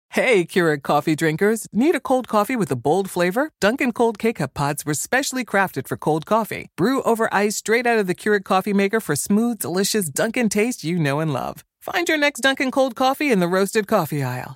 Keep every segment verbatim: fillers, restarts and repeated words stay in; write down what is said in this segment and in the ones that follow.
Hey, Keurig coffee drinkers. Need a cold coffee with a bold flavor? Dunkin' Cold K-Cup pods were specially crafted for cold coffee. Brew over ice straight out of the Keurig coffee maker for smooth, delicious Dunkin' taste you know and love. Find your next Dunkin' Cold coffee in the roasted coffee aisle.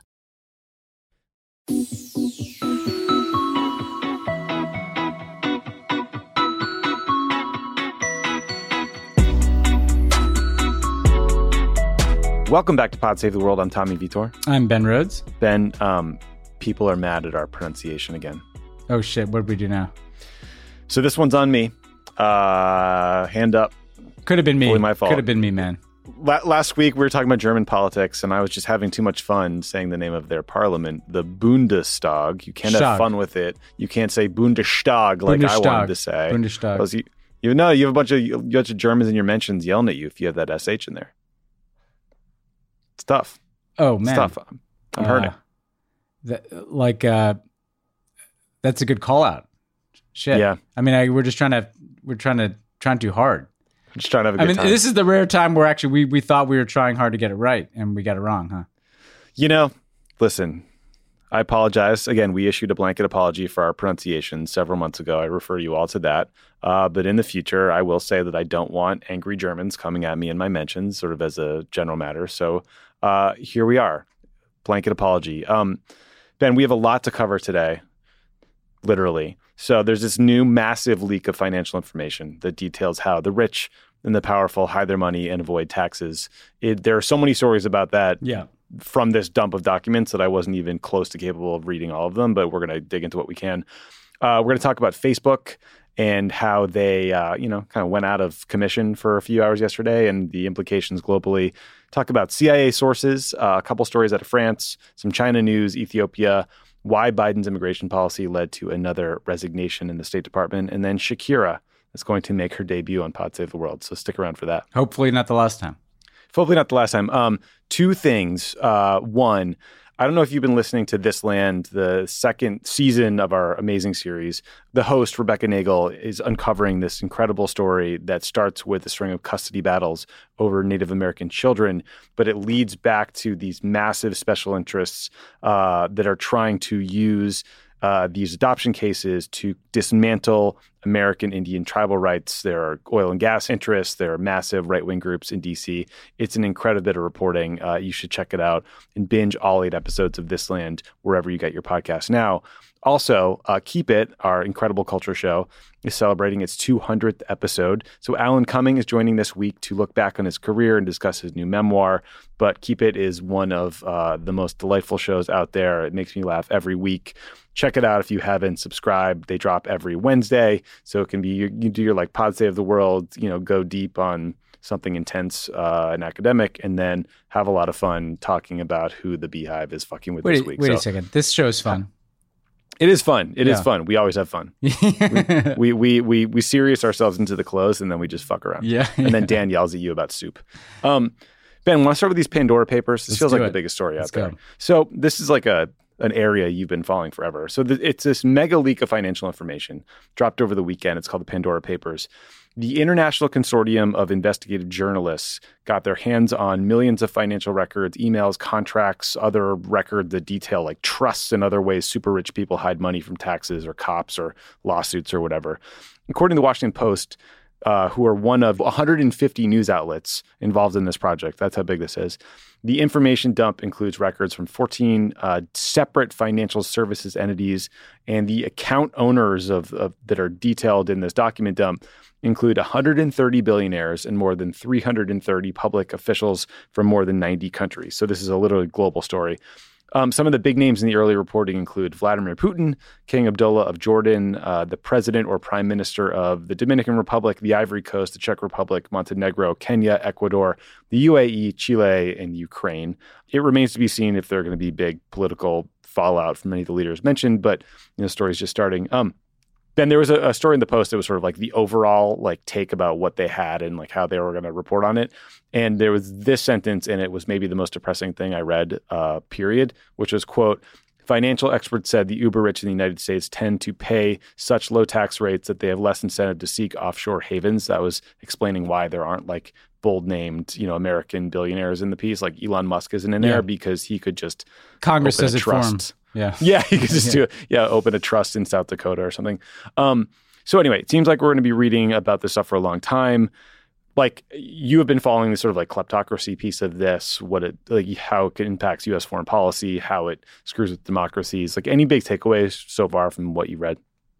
Welcome back to Pod Save the World. I'm Tommy Vitor. I'm Ben Rhodes. Ben, um, people are mad at our pronunciation again. Oh, shit. What did we do now? So this one's on me. Uh, hand up. Could have been me. Fully my fault. Could have been me, man. La- last week, we were talking about German politics, and I was just having too much fun saying the name of their parliament, the Bundestag. You can't Stag. have fun with it. You can't say Bundestag like Bundestag. I wanted to say. Bundestag. Because You, you know, you have a bunch of, you have a bunch of Germans in your mentions yelling at you if you have that S H in there. It's tough. Oh, man. It's tough. I'm, I'm hurting. Uh, that, like, uh, that's a good call out. Shit. Yeah. I mean, I, we're just trying to, we're trying to, trying too hard. I'm just trying to have a good I mean, time. this is the rare time where actually we, we thought we were trying hard to get it right and we got it wrong, huh? You know, listen, I apologize. Again, we issued a blanket apology for our pronunciation several months ago. I refer you all to that. Uh, but in the future, I will say that I don't want angry Germans coming at me in my mentions, sort of as a general matter. So uh, here we are. Blanket apology. Um, Ben, we have a lot to cover today, literally. So there's this new massive leak of financial information that details how the rich and the powerful hide their money and avoid taxes. It, there are so many stories about that. Yeah. From this dump of documents that I wasn't even close to capable of reading all of them, but we're going to dig into what we can. Uh, we're going to talk about Facebook and how they, uh, you know, kind of went out of commission for a few hours yesterday and the implications globally. Talk about C I A sources, uh, a couple stories out of France, some China news, Ethiopia, why Biden's immigration policy led to another resignation in the State Department, and then Shakira is going to make her debut on Pod Save the World. So stick around for that. Hopefully not the last time. Hopefully not the last time. Um, two things. Uh, one, I don't know if you've been listening to This Land, the second season of our amazing series. The host, Rebecca Nagel, is uncovering this incredible story that starts with a string of custody battles over Native American children, but it leads back to these massive special interests uh, that are trying to use Uh, these adoption cases to dismantle American Indian tribal rights. There are oil and gas interests. There are massive right-wing groups in D C. It's an incredible bit of reporting. Uh, you should check it out and binge all eight episodes of This Land wherever you get your podcast now. Also, uh, Keep It, our incredible culture show, is celebrating its two hundredth episode. So Alan Cumming is joining this week to look back on his career and discuss his new memoir. But Keep It is one of uh, the most delightful shows out there. It makes me laugh every week. Check it out if you haven't subscribed. They drop every Wednesday. So it can be, you, you do your like Pod Save the World, you know, go deep on something intense uh, and academic, and then have a lot of fun talking about who the Beehive is fucking with Wait, this week. wait so, a second. This show's fun. It is fun. It Yeah. is fun. We always have fun. we, we we we we serious ourselves into the close, and then we just fuck around. Yeah. And then Dan yells at you about soup. Um, Ben, want to start with these Pandora Papers? This Let's feels do like it. the biggest story Let's out there. go. So this is like a an area you've been following forever. So th- it's this mega leak of financial information dropped over the weekend. It's called the Pandora Papers. The International Consortium of Investigative Journalists got their hands on millions of financial records, emails, contracts, other records that detail like trusts and other ways super rich people hide money from taxes or cops or lawsuits or whatever. According to the Washington Post, uh, who are one of one hundred fifty news outlets involved in this project, that's how big this is, the information dump includes records from fourteen uh, separate financial services entities, and the account owners of, of that are detailed in this document dump include one hundred thirty billionaires and more than three hundred thirty public officials from more than ninety countries. So this is a literally global story. Um, some of the big names in the early reporting include Vladimir Putin, King Abdullah of Jordan, uh, the president or prime minister of the Dominican Republic, the Ivory Coast, the Czech Republic, Montenegro, Kenya, Ecuador, the U A E, Chile, and Ukraine. It remains to be seen if there are going to be big political fallout from many of the leaders mentioned, but you know, the story's just starting. Um, Ben, there was a, a story in the Post that was sort of like the overall like take about what they had and like how they were going to report on it. And there was this sentence, and it was maybe the most depressing thing I read, uh, period, which was, quote, Financial experts said the uber rich in the United States tend to pay such low tax rates that they have less incentive to seek offshore havens. That was explaining why there aren't like bold named, you know, American billionaires in the piece. Like Elon Musk isn't in Yeah. there because he could just Congress open does a it for him. trust. Yeah. Yeah, he could just Yeah. do it. Yeah, open a trust in South Dakota or something. Um, so anyway, it seems like we're going to be reading about this stuff for a long time. Like you have been following the sort of like kleptocracy piece of this, what it like how it impacts U S foreign policy, how it screws with democracies. Like any big takeaways so far from what you read?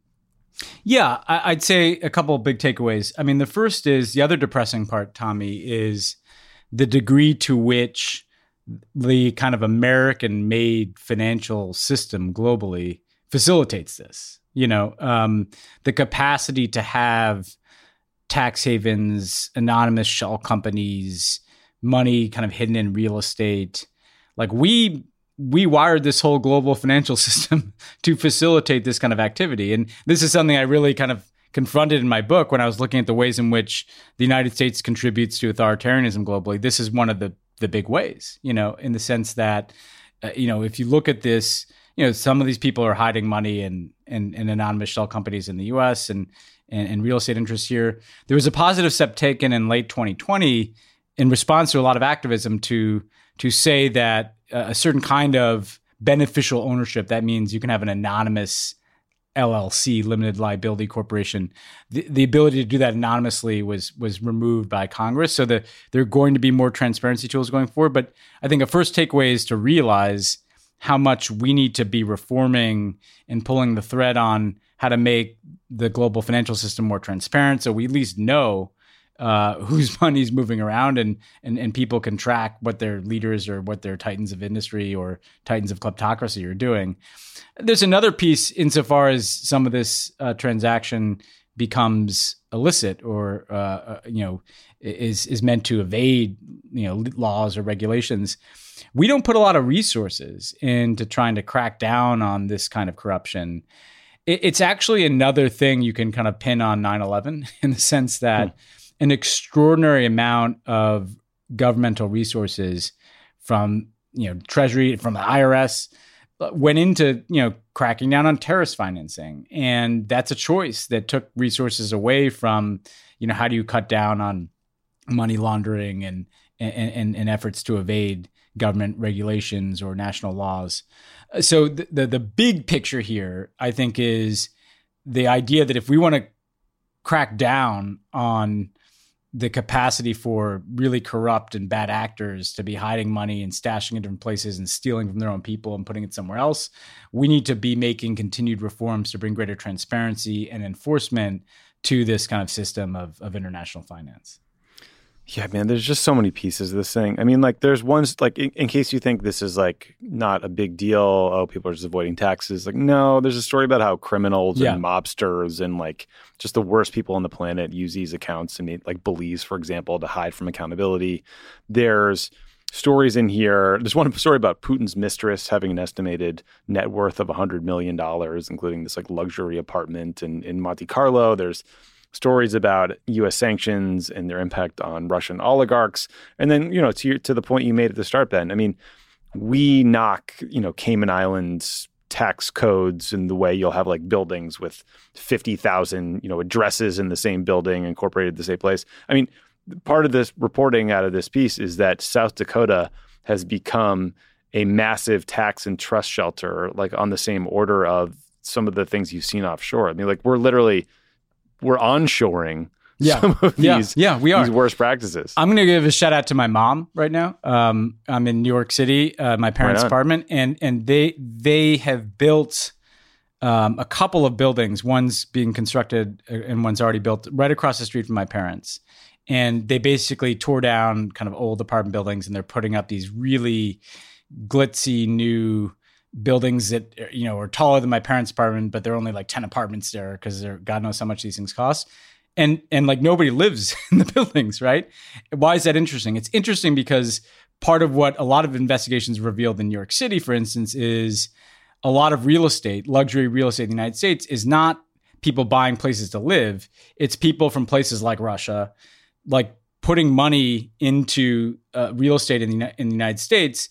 Yeah, I- I'd say a couple of big takeaways. I mean, the first is the other depressing part, Tommy, is the degree to which the kind of American-made financial system globally facilitates this. You know, um, the capacity to have tax havens, anonymous shell companies, money kind of hidden in real estate. Like we we wired this whole global financial system to facilitate this kind of activity. And this is something I really kind of confronted in my book when I was looking at the ways in which the United States contributes to authoritarianism globally. This is one of the the big ways, you know, in the sense that, uh, you know, if you look at this, you know, some of these people are hiding money in, in, in anonymous shell companies in the U S and And, and real estate interests here. There was a positive step taken in late twenty twenty in response to a lot of activism to to say that uh, a certain kind of beneficial ownership, that means you can have an anonymous L L C, limited liability corporation. The, the ability to do that anonymously was was removed by Congress. So the, there are going to be more transparency tools going forward. But I think a first takeaway is to realize how much we need to be reforming and pulling the thread on how to make the global financial system more transparent, so we at least know uh, whose money is moving around, and, and and people can track what their leaders or what their titans of industry or titans of kleptocracy are doing. There's another piece insofar as some of this uh, transaction becomes illicit or uh, uh, you know is is meant to evade you know laws or regulations. We don't put a lot of resources into trying to crack down on this kind of corruption. It's actually another thing you can kind of pin on nine eleven in the sense that hmm. an extraordinary amount of governmental resources from, you know, Treasury, from the I R S went into, you know, cracking down on terrorist financing. And that's a choice that took resources away from, you know, how do you cut down on money laundering and, and, and, and efforts to evade government regulations or national laws. So the, the the big picture here, I think, is the idea that if we want to crack down on the capacity for really corrupt and bad actors to be hiding money and stashing in different places and stealing from their own people and putting it somewhere else, we need to be making continued reforms to bring greater transparency and enforcement to this kind of system of, of international finance. Yeah, man, there's just so many pieces of this thing. I mean, like there's ones like in, in case you think this is like not a big deal. Oh, people are just avoiding taxes. Like, no, there's a story about how criminals yeah. and mobsters and like just the worst people on the planet use these accounts and make, like Belize, for example, to hide from accountability. There's stories in here. There's one story about Putin's mistress having an estimated net worth of one hundred million dollars, including this like luxury apartment in, in Monte Carlo. There's stories about U S sanctions and their impact on Russian oligarchs. And then, you know, to your, to the point you made at the start, Ben, I mean, we knock, you know, Cayman Islands tax codes in the way you'll have like buildings with fifty thousand, you know, addresses in the same building incorporated the same place. I mean, part of this reporting out of this piece is that South Dakota has become a massive tax and trust shelter, like on the same order of some of the things you've seen offshore. I mean, like we're literally we're onshoring yeah. some of yeah. these, yeah, we are. these worst practices. I'm going to give a shout out to my mom right now. Um, I'm in New York City, uh, my parents' Right on. apartment, and and they they have built um, a couple of buildings. One's being constructed and one's already built right across the street from my parents. And they basically tore down kind of old apartment buildings, and they're putting up these really glitzy new buildings that, you know, are taller than my parents' apartment, but there are only like ten apartments there because they're God knows how much these things cost. And and like nobody lives in the buildings, right? Why is that interesting? It's interesting because part of what a lot of investigations revealed in New York City, for instance, is a lot of real estate, luxury real estate in the United States is not people buying places to live. It's people from places like Russia, like putting money into uh, real estate in the, in the United States,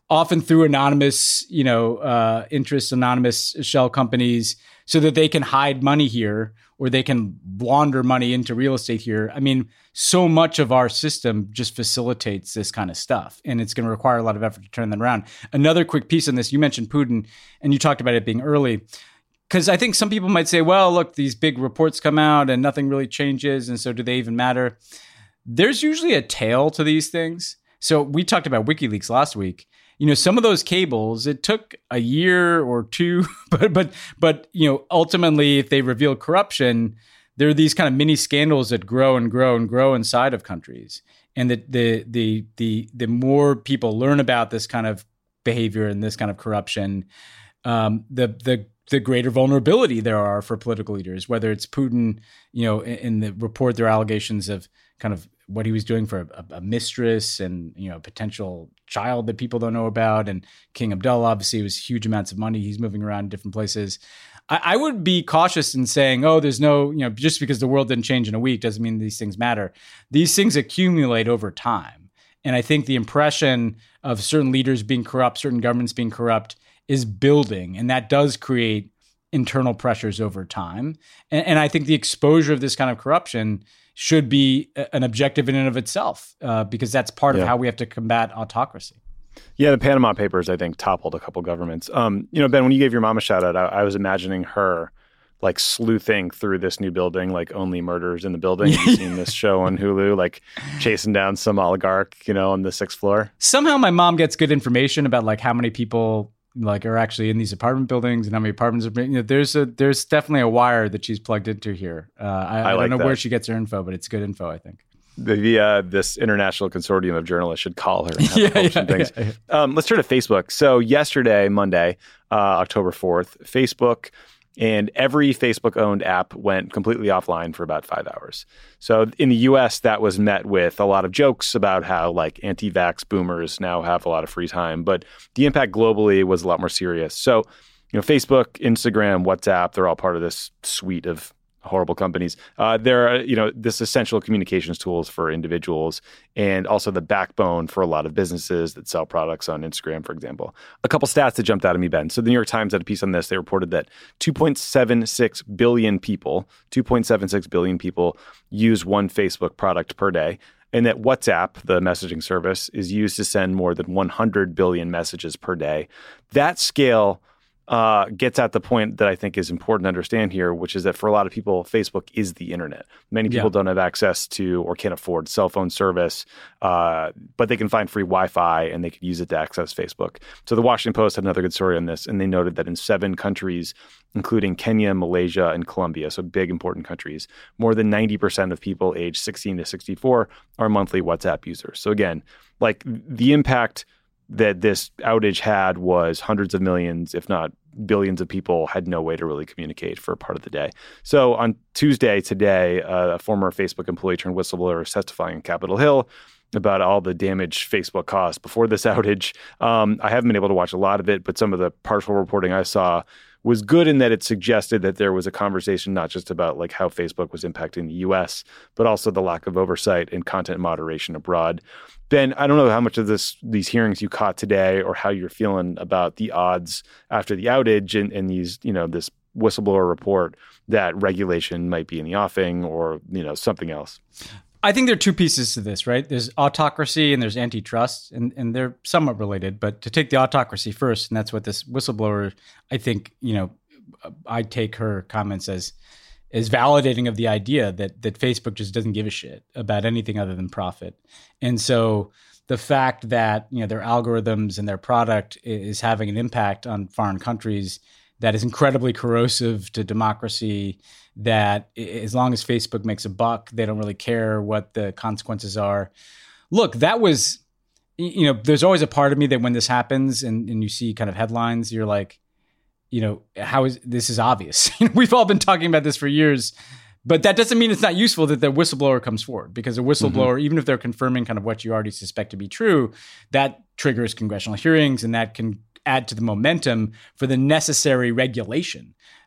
often through anonymous, you know, uh, interest, anonymous shell companies, so that they can hide money here or they can launder money into real estate here. I mean, so much of our system just facilitates this kind of stuff, and it's going to require a lot of effort to turn that around. Another quick piece on this, you mentioned Putin, and you talked about it being early, because I think some people might say, well, look, these big reports come out and nothing really changes, and so do they even matter? There's usually a tail to these things. So we talked about WikiLeaks last week. You know, some of those cables, it took a year or two, but but but you know, ultimately, if they reveal corruption, there are these kind of mini scandals that grow and grow and grow inside of countries, and the the the the the more people learn about this kind of behavior and this kind of corruption, um, the the the greater vulnerability there are for political leaders. Whether it's Putin, you know, in, in the report, there are allegations of kind of what he was doing for a, a mistress and, you know, a potential child that people don't know about. And King Abdullah, obviously, it was huge amounts of money. He's moving around in different places. I, I would be cautious in saying, oh, there's no, you know, just because the world didn't change in a week doesn't mean these things matter. These things accumulate over time. And I think the impression of certain leaders being corrupt, certain governments being corrupt is building. And that does create internal pressures over time. And, and I think the exposure of this kind of corruption should be an objective in and of itself, uh, because that's part yeah. of how we have to combat autocracy. Yeah, the Panama Papers, I think, toppled a couple governments. Um, you know, Ben, when you gave your mom a shout out, I, I was imagining her like sleuthing through this new building, like Only Murders in the Building. Have you seen this show on Hulu, like chasing down some oligarch, you know, on the sixth floor? Somehow my mom gets good information about like how many people like are actually in these apartment buildings and how many apartments are, you know, there's a, there's definitely a wire that she's plugged into here. Uh, I, I, I like don't know that. Where she gets her info, but it's good info, I think. The, the uh, this international consortium of journalists should call her and have yeah, her yeah, things. Yeah, yeah. Um, let's turn to Facebook. So yesterday, Monday, uh, October fourth, Facebook and every Facebook-owned app went completely offline for about five hours. So in the U S, that was met with a lot of jokes about how like anti-vax boomers now have a lot of free time. But the impact globally was a lot more serious. So, you know, Facebook, Instagram, WhatsApp, they're all part of this suite of horrible companies. Uh, they're, you know, this essential communications tools for individuals and also the backbone for a lot of businesses that sell products on Instagram, for example. A couple stats that jumped out at me, Ben. So the New York Times had a piece on this. They reported that two point seven six billion people, two point seven six billion people use one Facebook product per day. And that WhatsApp, the messaging service, is used to send more than one hundred billion messages per day. That scale Uh, gets at the point that I think is important to understand here, which is that for a lot of people, Facebook is the internet. Many people yeah. don't have access to or can't afford cell phone service, uh, but they can find free Wi-Fi and they could use it to access Facebook. So the Washington Post had another good story on this, and they noted that in seven countries, including Kenya, Malaysia, and Colombia, so big, important countries, more than ninety percent of people aged sixteen to sixty-four are monthly WhatsApp users. So again, like the impact that this outage had was hundreds of millions, if not billions of people had no way to really communicate for a part of the day. So on Tuesday, today, uh, a former Facebook employee turned whistleblower is testifying in Capitol Hill about all the damage Facebook caused before this outage. Um, I haven't been able to watch a lot of it, but some of the partial reporting I saw was good in that it suggested that there was a conversation not just about like how Facebook was impacting the U S, but also the lack of oversight and content moderation abroad. Ben, I don't know how much of this these hearings you caught today or how you're feeling about the odds after the outage and, and these, you know, this whistleblower report that regulation might be in the offing or, you know, something else. I think there are two pieces to this, right? There's autocracy and there's antitrust, and, and they're somewhat related. But to take the autocracy first, and that's what this whistleblower, I think, you know, I take her comments as as validating of the idea that that Facebook just doesn't give a shit about anything other than profit. And so the fact that, you know, their algorithms and their product is having an impact on foreign countries that is incredibly corrosive to democracy, that as long as Facebook makes a buck, they don't really care what the consequences are. Look, that was, you know, there's always a part of me that when this happens and, and you see kind of headlines, you're like, you know, how is this is obvious. We've all been talking about this for years, but that doesn't mean it's not useful that the whistleblower comes forward, because a whistleblower, mm-hmm. even if they're confirming kind of what you already suspect to be true, that triggers congressional hearings and that can add to the momentum for the necessary regulation.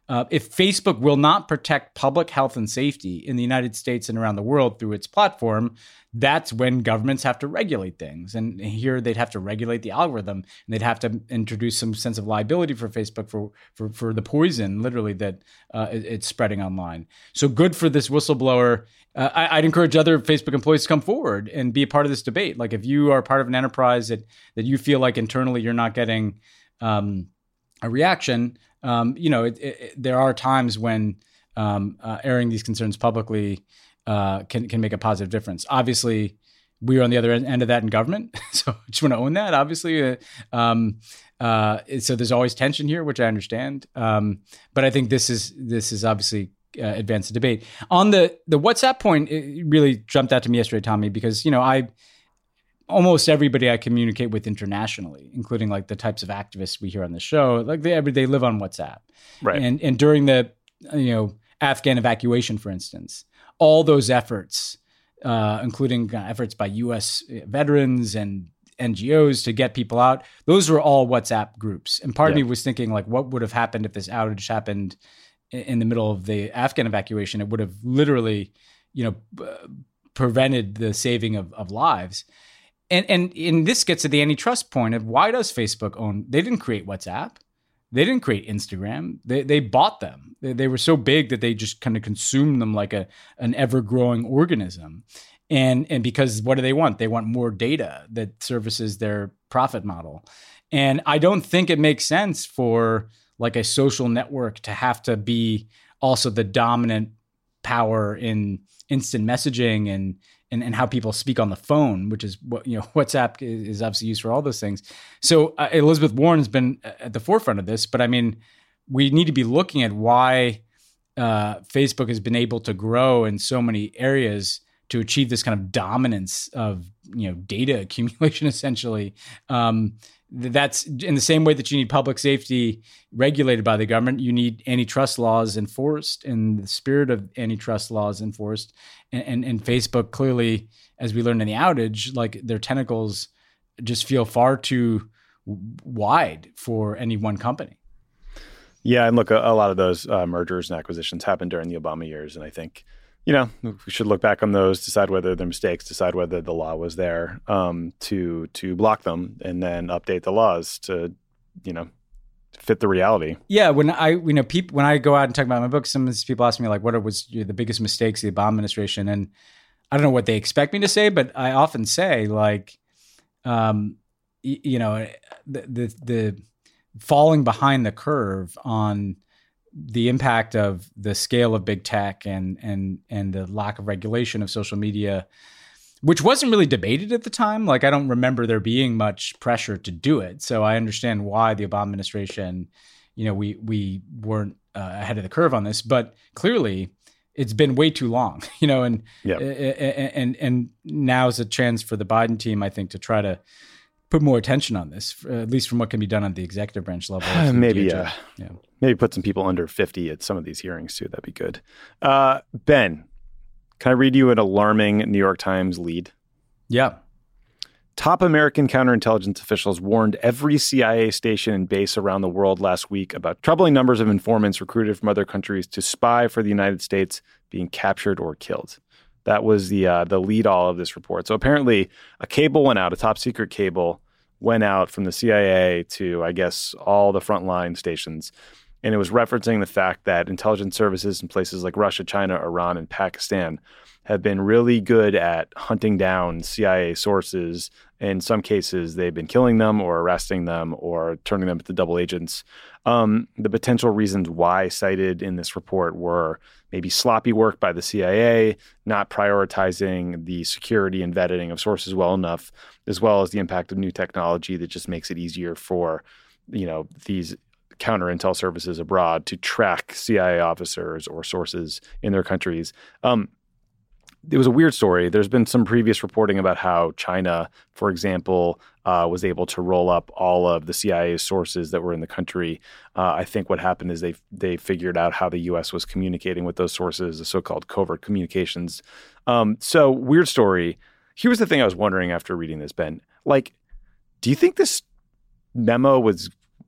Uh, if Facebook will not protect public health and safety in the United States and around the world through its platform, that's when governments have to regulate things. And here they'd have to regulate the algorithm, and they'd have to introduce some sense of liability for Facebook for for, for the poison, literally, that uh, it, it's spreading online. So good for this whistleblower. Uh, I, I'd encourage other Facebook employees to come forward and be a part of this debate. Like if you are part of an enterprise that that you feel like internally you're not getting um, a reaction, um, you know, it, it, there are times when um, uh, airing these concerns publicly Uh, can can make a positive difference. Obviously, we are on the other end of that in government, so I just want to own that. Obviously, uh, um, uh, so there's always tension here, which I understand. Um, but I think this is this is obviously uh, advanced the debate. On the the WhatsApp point, it really jumped out to me yesterday, Tommy, because you know I almost everybody I communicate with internationally, including like the types of activists we hear on the show, like they every day live on WhatsApp, right? And and during the you know Afghan evacuation, for instance. All those efforts, uh, including efforts by U S veterans and N G Os to get people out, those were all WhatsApp groups. And part yeah. of me was thinking, like, what would have happened if this outage happened in the middle of the Afghan evacuation? It would have literally, you know, b- prevented the saving of, of lives. And and and this gets to the antitrust point of why does Facebook own? They didn't create WhatsApp. They didn't create Instagram. They they bought them. They, they were so big that they just kind of consumed them like a an ever-growing organism. And and because what do they want? They want more data that services their profit model. And I don't think it makes sense for like a social network to have to be also the dominant power in instant messaging and and, and how people speak on the phone, which is what, you know, WhatsApp is obviously used for all those things. So uh, Elizabeth Warren's been at the forefront of this, but I mean, we need to be looking at why uh, Facebook has been able to grow in so many areas to achieve this kind of dominance of, you know, data accumulation, essentially. Um, that's in the same way that you need public safety regulated by the government, you need antitrust laws enforced in the spirit of antitrust laws enforced. And, and, and Facebook clearly, as we learned in the outage, like their tentacles just feel far too wide for any one company. Yeah, and look, a, a lot of those uh, mergers and acquisitions happened during the Obama years. And I think, you know, we should look back on those, decide whether they're mistakes, decide whether the law was there um, to to block them, and then update the laws to, you know, fit the reality. Yeah, when I, you know, people when I go out and talk about my book, some of these people ask me like, "What was the biggest mistakes of the Obama administration?" And I don't know what they expect me to say, but I often say like, um, y- you know, the, the the falling behind the curve on the impact of the scale of big tech and and and the lack of regulation of social media, which wasn't really debated at the time. Like, I don't remember there being much pressure to do it. So I understand why the Obama administration, you know, we we weren't uh, ahead of the curve on this, but clearly it's been way too long, you know, and yep. and and and now is a chance for the Biden team, I think, to try to put more attention on this, at least from what can be done on the executive branch level. Maybe, yeah. yeah. Maybe put some people under fifty at some of these hearings too. That'd be good. Uh, Ben, can I read you an alarming New York Times lead? Yeah. Top American counterintelligence officials warned every C I A station and base around the world last week about troubling numbers of informants recruited from other countries to spy for the United States being captured or killed. That was the uh, the lead all of this report. So apparently a cable went out, a top secret cable went out from the C I A to, I guess, all the frontline stations. And it was referencing the fact that intelligence services in places like Russia, China, Iran, and Pakistan have been really good at hunting down C I A sources. In some cases, they've been killing them or arresting them or turning them into double agents. Um, the potential reasons why cited in this report were maybe sloppy work by the C I A, not prioritizing the security and vetting of sources well enough, as well as the impact of new technology that just makes it easier for, you know, these counter intel services abroad to track C I A officers or sources in their countries. Um, It was a weird story. There's been some previous reporting about how China, for example, uh, was able to roll up all of the C I A sources that were in the country. Uh, I think what happened is they they figured out how the U S was communicating with those sources, the so-called covert communications. Um, so weird story. Here's the thing I was wondering after reading this, Ben. Like, do you think this memo was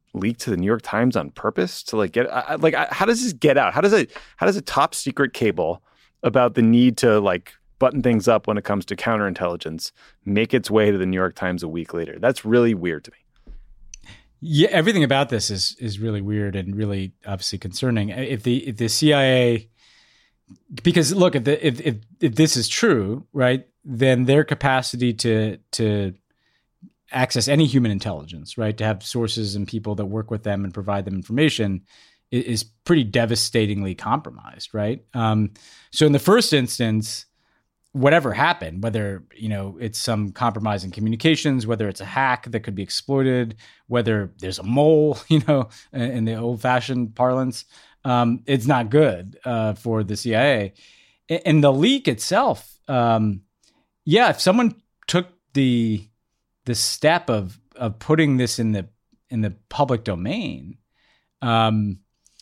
leak to the New York Times on purpose to like get I, like I, how does this get out? How does it how does a top secret cable about the need to like button things up when it comes to counterintelligence make its way to the New York Times a week later? That's really weird to me. Yeah, everything about this is is really weird and really obviously concerning. If the if the C I A, because look, if the, if if if this is true, right, then their capacity to to access any human intelligence, right, to have sources and people that work with them and provide them information is, is pretty devastatingly compromised, right? Um, so in the first instance, whatever happened, whether, you know, it's some compromise in communications, whether it's a hack that could be exploited, whether there's a mole, you know, in the old fashioned parlance, um, it's not good uh, for the C I A. And the leak itself, um, yeah, if someone took the the step of of putting this in the in the public domain, um,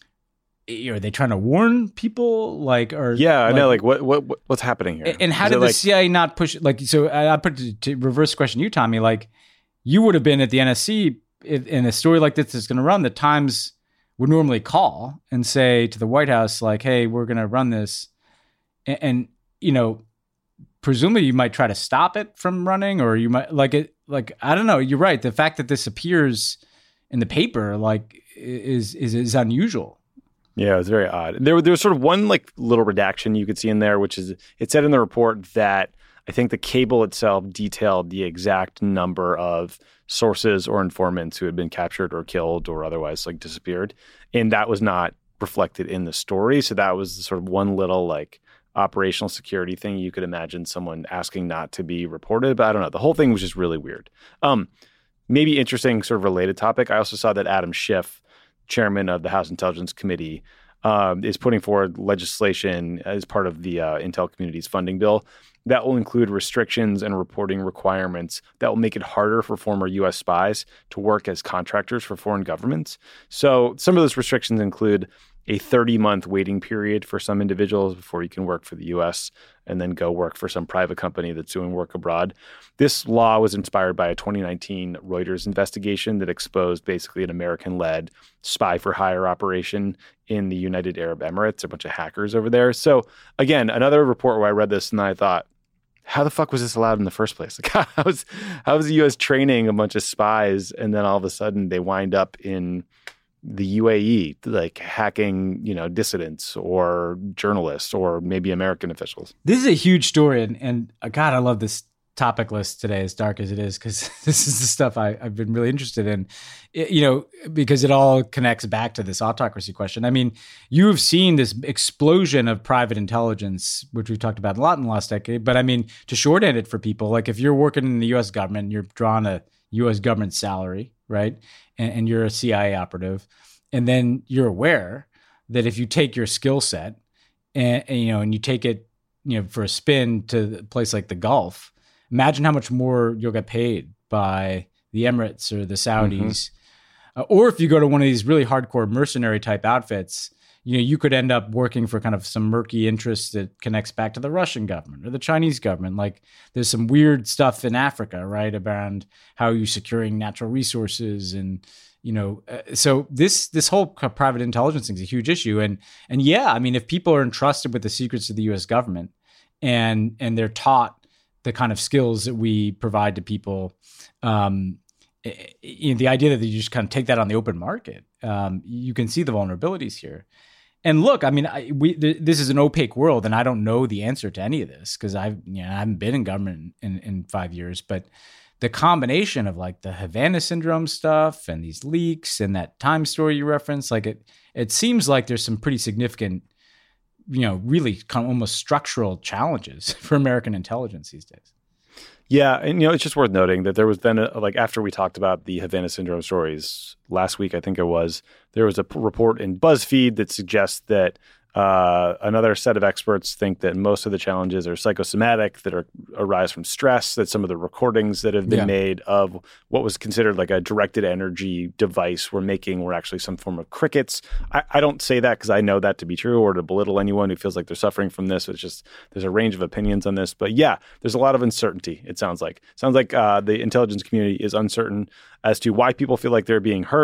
are they trying to warn people? Like, or yeah, I like, know. Like, what what what's happening here? And how Is did it the like, C I A not push? Like, so I, I put to, to reverse question you, Tommy. Like, you would have been at the N S C if, in a story like this that's going to run. The Times would normally call and say to the White House, like, "Hey, we're going to run this," and, and you know, presumably you might try to stop it from running, or you might like it. Like, I don't know. You're right. The fact that this appears in the paper, like, is is is unusual. Yeah, it was very odd. There, there was sort of one like little redaction you could see in there, which is it said in the report that I think the cable itself detailed the exact number of sources or informants who had been captured or killed or otherwise like disappeared, and that was not reflected in the story. So that was sort of one little like operational security thing you could imagine someone asking not to be reported. But I don't know. The whole thing was just really weird. Um, maybe interesting sort of related topic. I also saw that Adam Schiff, chairman of the House Intelligence Committee, um, is putting forward legislation as part of the uh, Intel Community's funding bill that will include restrictions and reporting requirements that will make it harder for former U S spies to work as contractors for foreign governments. So some of those restrictions include a thirty-month waiting period for some individuals before you can work for the U S and then go work for some private company that's doing work abroad. This law was inspired by a twenty nineteen Reuters investigation that exposed basically an American-led spy for hire operation in the United Arab Emirates, a bunch of hackers over there. So again, another report where I read this and I thought, how the fuck was this allowed in the first place? Like, how was, how was the U S training a bunch of spies and then all of a sudden they wind up in the U A E, like hacking, you know, dissidents or journalists or maybe American officials? This is a huge story. And, and uh, God, I love this topic list today, as dark as it is, because this is the stuff I, I've been really interested in, it, you know, because it all connects back to this autocracy question. I mean, you've seen this explosion of private intelligence, which we've talked about a lot in the last decade. But I mean, to shorthand it for people, like if you're working in the U S government, you're drawing a U S government salary, right? And, and you're a C I A operative. And then you're aware that if you take your skill set and, and, you know, and you take it, you know, for a spin to a place like the Gulf, imagine how much more you'll get paid by the Emirates or the Saudis. Mm-hmm. Uh, or if you go to one of these really hardcore mercenary type outfits, you know, you could end up working for kind of some murky interest that connects back to the Russian government or the Chinese government. Like there's some weird stuff in Africa, right, around how you're securing natural resources and, you know, uh, so this this whole private intelligence thing is a huge issue. And and yeah, I mean, if people are entrusted with the secrets of the U S government and and they're taught the kind of skills that we provide to people, um, you know, the idea that you just kind of take that on the open market, um, you can see the vulnerabilities here. And look, I mean, I, we th- this is an opaque world, and I don't know the answer to any of this because I've you know I haven't been in government in, in five years. But the combination of like the Havana syndrome stuff and these leaks and that Time story you referenced, like it it seems like there's some pretty significant, you know, really kind of almost structural challenges for American intelligence these days. Yeah, and you know, it's just worth noting that there was then a, like after we talked about the Havana syndrome stories last week, I think it was, there was a p- report in BuzzFeed that suggests that uh, another set of experts think that most of the challenges are psychosomatic, that are arise from stress, that some of the recordings that have been yeah. made of what was considered like a directed energy device we're making were actually some form of crickets. I, I don't say that because I know that to be true or to belittle anyone who feels like they're suffering from this. It's just there's a range of opinions on this. But yeah, there's a lot of uncertainty, it sounds like. It sounds like uh, the intelligence community is uncertain as to why people feel like they're being hurt,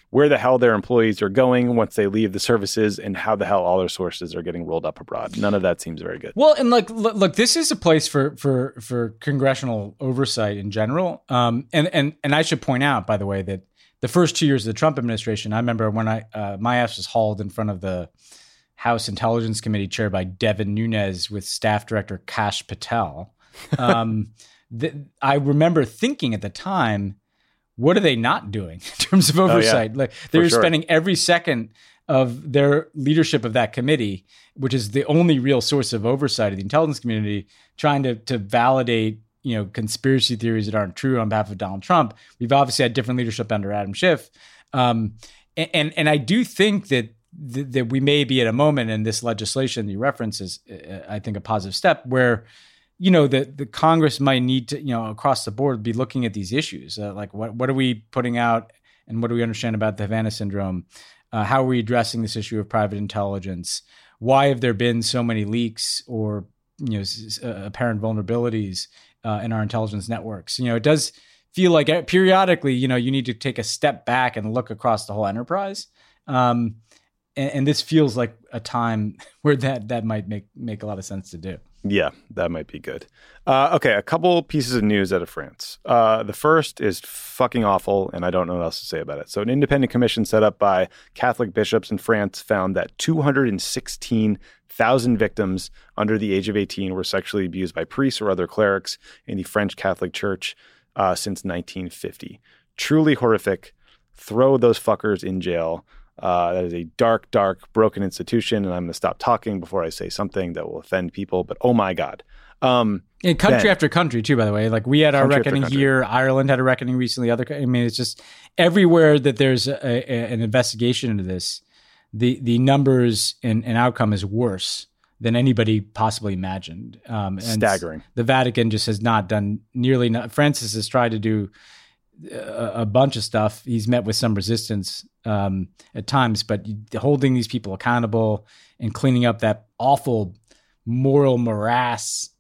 where the hell their employees are going once they leave the services, and how the hell all their sources are getting rolled up abroad. None of that seems very good. Well, and look, look, look this is a place for for for congressional oversight in general. Um, and and and I should point out, by the way, that the first two years of the Trump administration, I remember when I uh, my ass was hauled in front of the House Intelligence Committee chaired by Devin Nunes with Staff Director Kash Patel. Um, th- I remember thinking at the time, what are they not doing in terms of oversight? Oh, yeah. Like they're sure. spending every second of their leadership of that committee, which is the only real source of oversight of the intelligence community, trying to to validate, you know, conspiracy theories that aren't true on behalf of Donald Trump. We've obviously had different leadership under Adam Schiff, um, and, and and I do think that th- that we may be at a moment in this legislation you reference is, uh, I think, a positive step where, you know, the, the Congress might need to, you know, across the board be looking at these issues. Uh, like what, what are we putting out and what do we understand about the Havana Syndrome? Uh, how are we addressing this issue of private intelligence? Why have there been so many leaks or, you know, s- uh, apparent vulnerabilities uh, in our intelligence networks? You know, it does feel like periodically, you know, you need to take a step back and look across the whole enterprise. Um, and, and this feels like a time where that, that might make, make a lot of sense to do. Yeah, that might be good. Uh, okay, a couple pieces of news out of France. Uh, the first is fucking awful, and I don't know what else to say about it. So an independent commission set up by Catholic bishops in France found that two hundred sixteen thousand victims under the age of eighteen were sexually abused by priests or other clerics in the French Catholic Church uh, since nineteen fifty. Truly horrific. Throw those fuckers in jail. Uh, that is a dark, dark, broken institution, and I'm going to stop talking before I say something that will offend people. But oh my God. Um, in country Ben, after country, too, by the way. Like we had our reckoning here. Ireland had a reckoning recently. Other, I mean, it's just everywhere that there's a, a, an investigation into this, the the numbers and, and outcome is worse than anybody possibly imagined. Um, and Staggering. The Vatican just has not done nearly enough. Francis has tried to do a, a bunch of stuff. He's met with some resistance um, at times, but holding these people accountable and cleaning up that awful moral morass,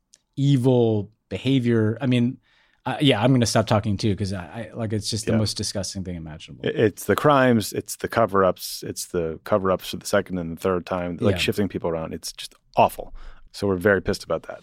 evil behavior. I mean, uh, yeah, I'm going to stop talking too, because I, I like it's just yeah. the most disgusting thing imaginable. It's the crimes, it's the cover-ups, it's the cover-ups for the second and the third time, like yeah. shifting people around. It's just awful. So we're very pissed about that.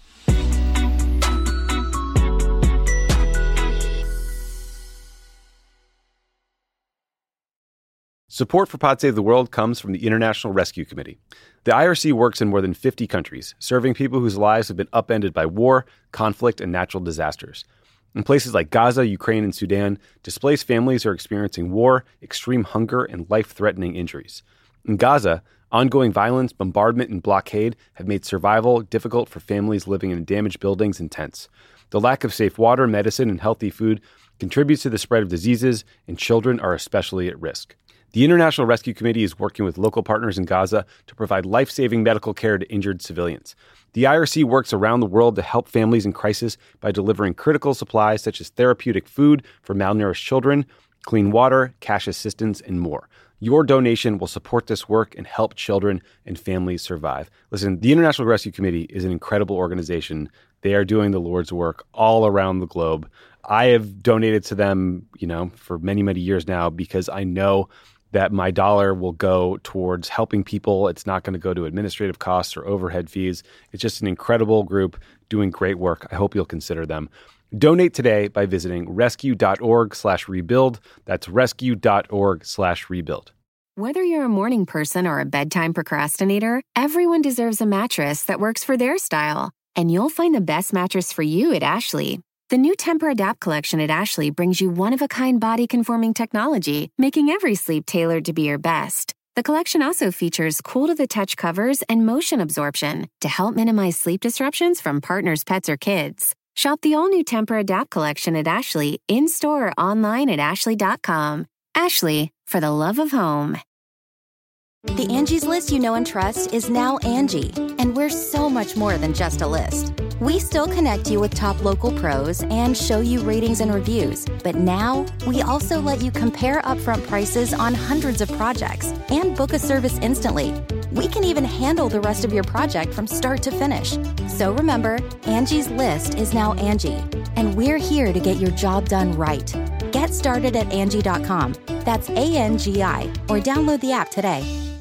Support for Pod Save the World comes from the International Rescue Committee. The I R C works in more than fifty countries, serving people whose lives have been upended by war, conflict, and natural disasters. In places like Gaza, Ukraine, and Sudan, displaced families are experiencing war, extreme hunger, and life-threatening injuries. In Gaza, ongoing violence, bombardment, and blockade have made survival difficult for families living in damaged buildings and tents. The lack of safe water, medicine, and healthy food contributes to the spread of diseases, and children are especially at risk. The International Rescue Committee is working with local partners in Gaza to provide life-saving medical care to injured civilians. The I R C works around the world to help families in crisis by delivering critical supplies such as therapeutic food for malnourished children, clean water, cash assistance, and more. Your donation will support this work and help children and families survive. Listen, the International Rescue Committee is an incredible organization. They are doing the Lord's work all around the globe. I have donated to them, you know, for many, many years now because I know that my dollar will go towards helping people. It's not going to go to administrative costs or overhead fees. It's just an incredible group doing great work. I hope you'll consider them. Donate today by visiting rescue.org slash rebuild. That's rescue.org slash rebuild. Whether you're a morning person or a bedtime procrastinator, everyone deserves a mattress that works for their style. And you'll find the best mattress for you at Ashley. The new Tempur-Adapt collection at Ashley brings you one-of-a-kind body-conforming technology, making every sleep tailored to be your best. The collection also features cool-to-the-touch covers and motion absorption to help minimize sleep disruptions from partners, pets, or kids. Shop the all-new Tempur-Adapt collection at Ashley, in-store or online at ashley dot com. Ashley, for the love of home. The Angie's List you know and trust is now Angie, and we're so much more than just a list. We still connect you with top local pros and show you ratings and reviews, but now we also let you compare upfront prices on hundreds of projects and book a service instantly. We can even handle the rest of your project from start to finish. So remember, Angie's List is now Angie, and we're here to get your job done right. Get started at Angie dot com. That's A N G I, or download the app today.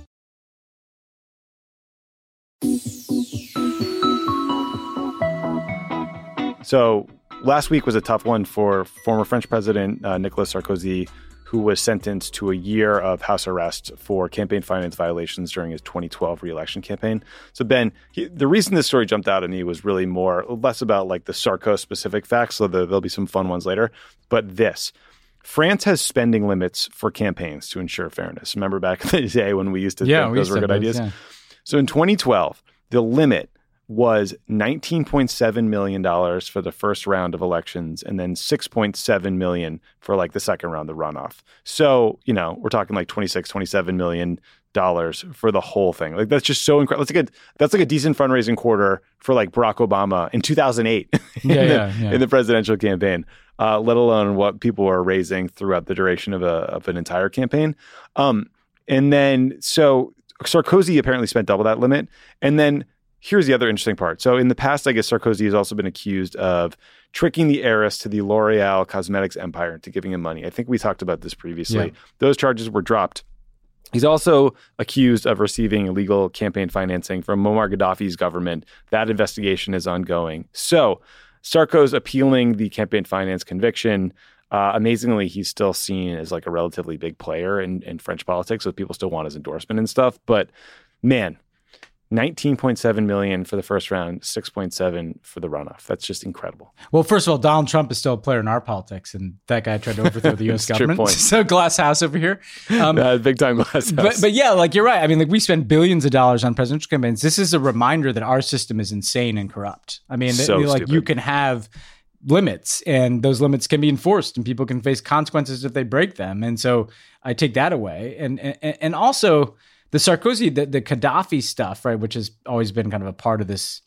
So last week was a tough one for former French President uh, Nicolas Sarkozy, who was sentenced to a year of house arrest for campaign finance violations during his twenty twelve re-election campaign. So, Ben, he, the reason this story jumped out at me was really more, less about like the Sarko-specific facts, so the, there'll be some fun ones later, but this. France has spending limits for campaigns to ensure fairness. Remember back in the day when we used to yeah, think we those were good those, ideas? Yeah. So in twenty twelve, the limit was nineteen point seven million dollars for the first round of elections and then six point seven million dollars for like the second round, the runoff. So, you know, we're talking like twenty-six, twenty-seven million dollars for the whole thing. Like that's just so incredible. That's like a, that's like a decent fundraising quarter for like Barack Obama in two thousand eight in, yeah, the, yeah, yeah. in the presidential campaign, uh, let alone what people are raising throughout the duration of a of an entire campaign. Um, and then so Sarkozy apparently spent double that limit. And then here's the other interesting part. So in the past, I guess Sarkozy has also been accused of tricking the heiress to the L'Oreal cosmetics empire into giving him money. I think we talked about this previously. Yeah. Those charges were dropped. He's also accused of receiving illegal campaign financing from Muammar Gaddafi's government. That investigation is ongoing. So Sarko's appealing the campaign finance conviction. Uh, amazingly, he's still seen as like a relatively big player in, in French politics, so people still want his endorsement and stuff. But man, nineteen point seven million dollars for the first round, six point seven for the runoff. That's just incredible. Well, first of all, Donald Trump is still a player in our politics, and that guy tried to overthrow the U S government. So glass house over here. Um, uh, big time glass house. But, but yeah, like you're right. I mean, like we spend billions of dollars on presidential campaigns. This is a reminder that our system is insane and corrupt. I mean, So that, like stupid. you can have limits and those limits can be enforced and people can face consequences if they break them. And so I take that away. And and, and also the Sarkozy, the, the Gaddafi stuff, right, which has always been kind of a part of this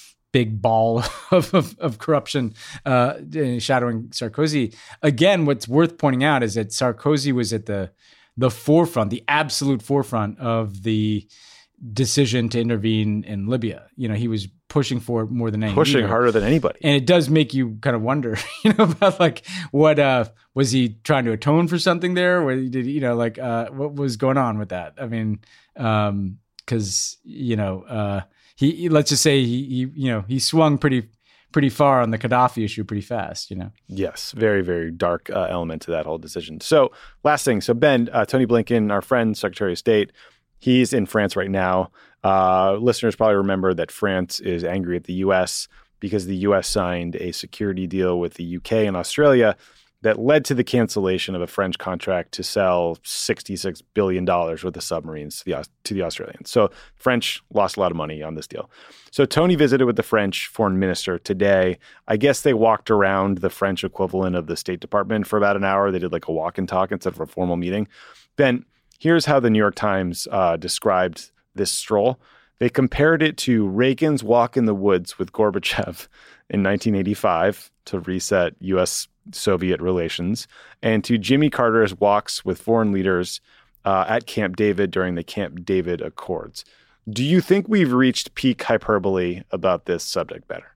big ball of, of, of corruption uh, shadowing Sarkozy. Again, what's worth pointing out is that Sarkozy was at the the forefront, the absolute forefront of the decision to intervene in Libya. You know, he was pushing for it more than any Pushing leader. harder than anybody. And it does make you kind of wonder, you know, about like what uh, was he trying to atone for something there? Or did you know, like uh, what was going on with that? I mean, um, because you know, uh, he, he let's just say he, he you know he swung pretty pretty far on the Gaddafi issue pretty fast. You know. Yes, very very dark uh, element to that whole decision. So last thing, so Ben, uh, Tony Blinken, our friend, Secretary of State. He's in France right now. Uh, listeners probably remember that France is angry at the U S because the U S signed a security deal with the U K and Australia that led to the cancellation of a French contract to sell sixty-six billion dollars worth of submarines to the, to the Australians. So French lost a lot of money on this deal. So Tony visited with the French foreign minister today. I guess they walked around the French equivalent of the State Department for about an hour. They did like a walk and talk instead of a formal meeting. Ben, here's how the New York Times uh, described this stroll. They compared it to Reagan's walk in the woods with Gorbachev in nineteen eighty-five to reset U S Soviet relations, and to Jimmy Carter's walks with foreign leaders uh, at Camp David during the Camp David Accords. Do you think we've reached peak hyperbole about this subject matter?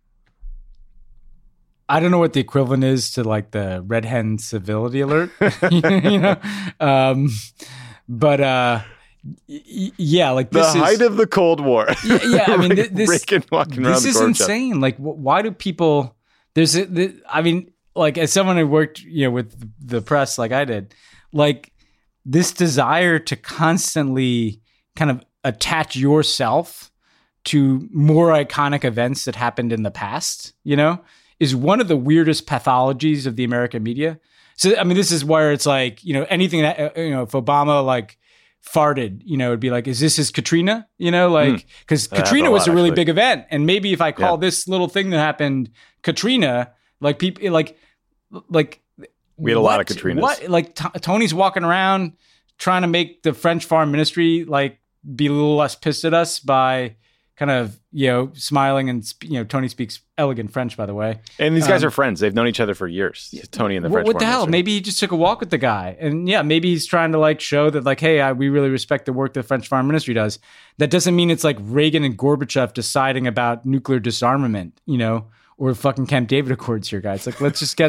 I don't know what the equivalent is to like the red hen civility alert, you know? Um, But uh, y- yeah, like this the is, height of the Cold War. Yeah, yeah I mean, th- this Reagan walking around this is Gorbachev. insane. Like, wh- why do people? There's, a, th- I mean, like as someone who worked, you know, with the press, like I did, like this desire to constantly kind of attach yourself to more iconic events that happened in the past, you know, is one of the weirdest pathologies of the American media. So, I mean, this is where it's like, you know, anything that, you know, if Obama like farted, you know, it'd be like, is this his Katrina? You know, like, because Mm. Katrina a was lot, a really actually. big event. And maybe if I call Yeah. this little thing that happened Katrina, like people, like, like, We had a lot of what- Katrinas. What, like, T- Tony's walking around trying to make the French Foreign Ministry, like, be a little less pissed at us by kind of, you know, smiling and, sp- you know, Tony speaks elegant French, by the way. And these guys Um, are friends. They've known each other for years. Tony and the What, French what the Foreign hell? Minister. Maybe he just took a walk with the guy. And yeah, maybe he's trying to like show that like, hey, I, we really respect the work the French Foreign Ministry does. That doesn't mean it's like Reagan and Gorbachev deciding about nuclear disarmament, you know, or fucking Camp David Accords here, guys. Like, let's just get,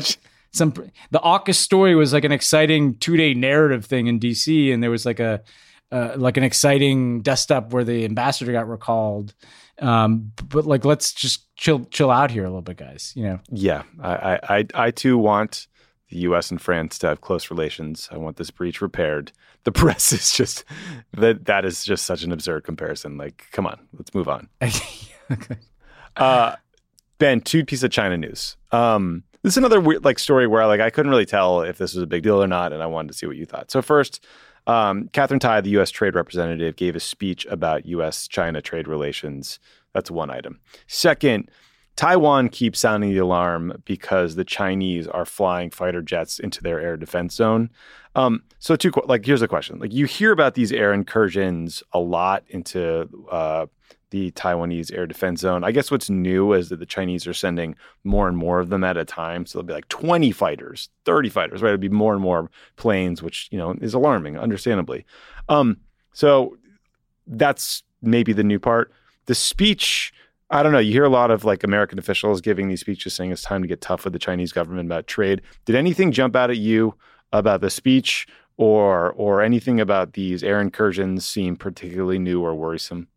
some the AUKUS story was like an exciting two day narrative thing in D C, and there was like a uh, like an exciting dust up where the ambassador got recalled. Um, but like, let's just chill chill out here a little bit, guys. You know? Yeah, I I I, I too want the U S and France to have close relations. I want this breach repaired. The press is just that that is just such an absurd comparison. Like, come on, let's move on. Okay. uh, Ben, two pieces of China news. Um, this is another weird like story where like I couldn't really tell if this was a big deal or not, and I wanted to see what you thought. So first, um, Catherine Tai, the U S trade representative, gave a speech about U S China trade relations. That's one item. Second, Taiwan keeps sounding the alarm because the Chinese are flying fighter jets into their air defense zone. Um, so, two like here's a question: like you hear about these air incursions a lot into uh, the Taiwanese air defense zone. I guess what's new is that the Chinese are sending more and more of them at a time. So there'll be like twenty fighters, thirty fighters, right? It'll be more and more planes, which you know is alarming, understandably. Um, so that's maybe the new part. The speech. I don't know. You hear a lot of like American officials giving these speeches saying it's time to get tough with the Chinese government about trade. Did anything jump out at you about the speech or or anything about these air incursions seem particularly new or worrisome?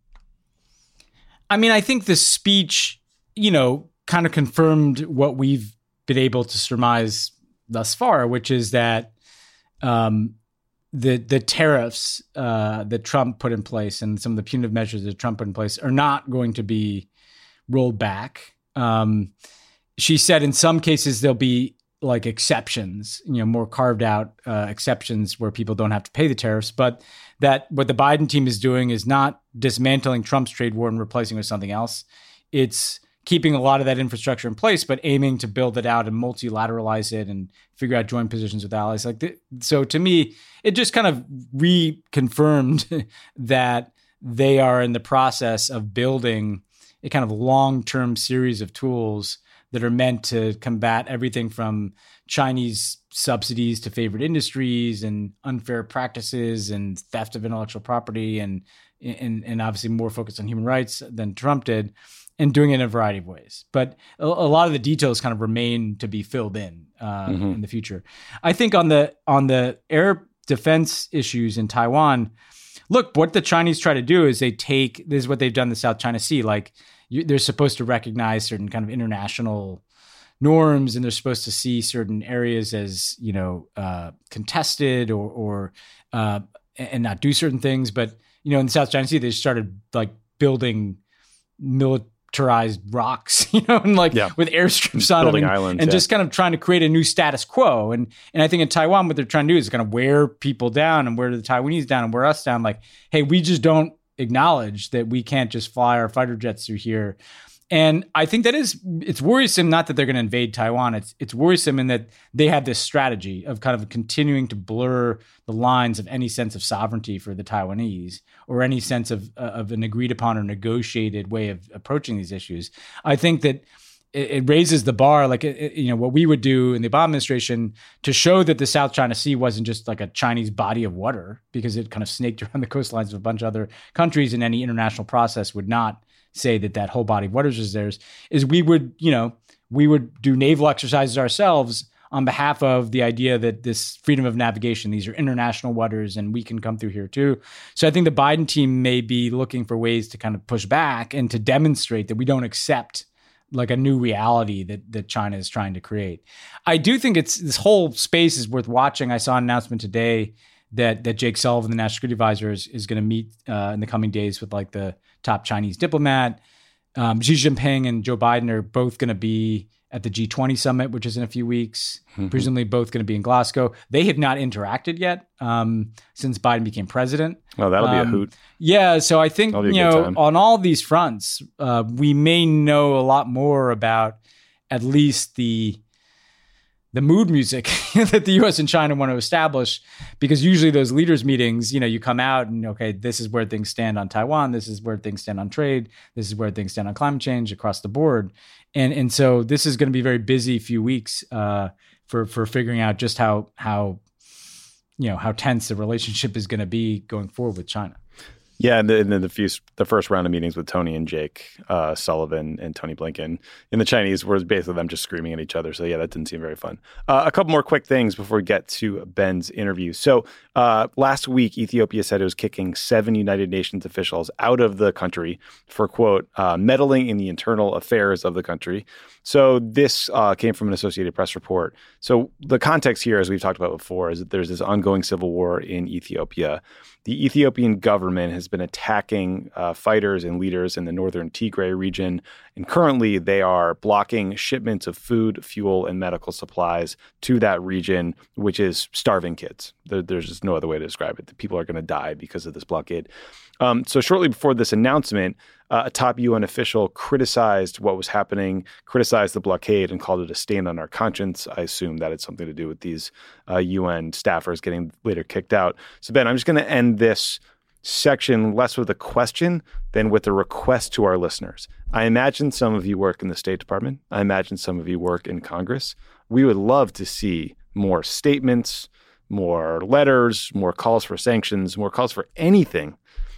I mean, I think the speech, you know, kind of confirmed what we've been able to surmise thus far, which is that um, the the tariffs uh, that Trump put in place and some of the punitive measures that Trump put in place are not going to be rolled back. Um, she said in some cases there'll be like exceptions, you know, more carved out uh, exceptions where people don't have to pay the tariffs, but that what the Biden team is doing is not dismantling Trump's trade war and replacing it with something else. It's keeping a lot of that infrastructure in place, but aiming to build it out and multilateralize it and figure out joint positions with allies. Like th- so, to me, it just kind of reconfirmed that they are in the process of building a kind of long-term series of tools that are meant to combat everything from Chinese subsidies to favored industries and unfair practices and theft of intellectual property, and and, and obviously more focused on human rights than Trump did, and doing it in a variety of ways. But a, a lot of the details kind of remain to be filled in uh, mm-hmm. in the future. I think on the on the air defense issues in Taiwan, look, what the Chinese try to do is they take, this is what they've done in the South China Sea, like you, they're supposed to recognize certain kind of international norms, and they're supposed to see certain areas as, you know, uh, contested or, or uh, and not do certain things. But, you know, in the South China Sea, they started like building militarized rocks, you know, and like yeah. with airstrips on them, and, islands, and yeah. just kind of trying to create a new status quo. And and I think in Taiwan, what they're trying to do is kind of wear people down and wear the Taiwanese down and wear us down. Like, hey, we just don't acknowledge that we can't just fly our fighter jets through here. And I think that is, it's worrisome, not that they're going to invade Taiwan. It's it's worrisome in that they have this strategy of kind of continuing to blur the lines of any sense of sovereignty for the Taiwanese or any sense of uh, of an agreed upon or negotiated way of approaching these issues. I think that it, it raises the bar, like, it, you know, what we would do in the Obama administration to show that the South China Sea wasn't just like a Chinese body of water, because it kind of snaked around the coastlines of a bunch of other countries, and any international process would not say that that whole body of waters is theirs, is we would, you know, we would do naval exercises ourselves on behalf of the idea that this freedom of navigation, these are international waters and we can come through here too. So I think the Biden team may be looking for ways to kind of push back and to demonstrate that we don't accept like a new reality that that China is trying to create. I do think it's, this whole space is worth watching. I saw an announcement today that that Jake Sullivan, the national security advisor, is, is going to meet uh, in the coming days with like the top Chinese diplomat. Um, Xi Jinping and Joe Biden are both going to be at the G twenty summit, which is in a few weeks, mm-hmm. presumably both going to be in Glasgow. They have not interacted yet um, since Biden became president. Oh, that'll um, be a hoot. Yeah, so I think, you know, time. on all these fronts, uh, we may know a lot more about at least the the mood music that the U S and China want to establish, because usually those leaders meetings, you know, you come out and, okay, this is where things stand on Taiwan. This is where things stand on trade. This is where things stand on climate change across the board. And and so this is going to be a very busy few weeks uh, for, for figuring out just how, how, you know, how tense the relationship is going to be going forward with China. Yeah, and then, and then the few, the first round of meetings with Tony and Jake uh, Sullivan and Tony Blinken in the Chinese was basically them just screaming at each other. So yeah, that didn't seem very fun. Uh, a couple more quick things before we get to Ben's interview. So uh, last week, Ethiopia said it was kicking seven United Nations officials out of the country for, quote, uh, meddling in the internal affairs of the country. So this uh, came from an Associated Press report. So the context here, as we've talked about before, is that there's this ongoing civil war in Ethiopia. The Ethiopian government has been attacking uh, fighters and leaders in the northern Tigray region, and currently they are blocking shipments of food, fuel, and medical supplies to that region, which is starving kids. There, there's just no other way to describe it. The people are going to die because of this blockade. Um, so shortly before this announcement, uh, a top U N official criticized what was happening, criticized the blockade, and called it a stain on our conscience. I assume that it's something to do with these uh, U N staffers getting later kicked out. So, Ben, I'm just going to end this section less with a question than with a request to our listeners. I imagine some of you work in the State Department. I imagine some of you work in Congress. We would love to see more statements, more letters, more calls for sanctions, more calls for anything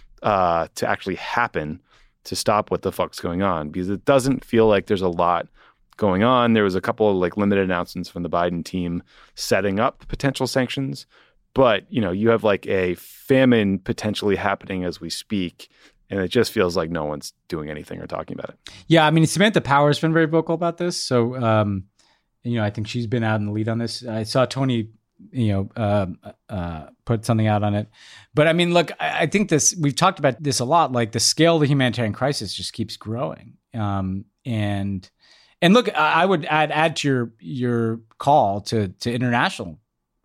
uh, to actually happen to stop what the fuck's going on, because it doesn't feel like there's a lot going on. There was a couple of like limited announcements from the Biden team setting up potential sanctions, but you know, you have like a famine potentially happening as we speak, and it just feels like no one's doing anything or talking about it. Yeah, I mean, Samantha Power's been very vocal about this, so um, you know, I think she's been out in the lead on this. I saw Tony, you know, uh, uh, put something out on it. But I mean, look, I, I think this, we've talked about this a lot, like the scale of the humanitarian crisis just keeps growing. Um, and, and look, I, I would add, add to your, your call to, to international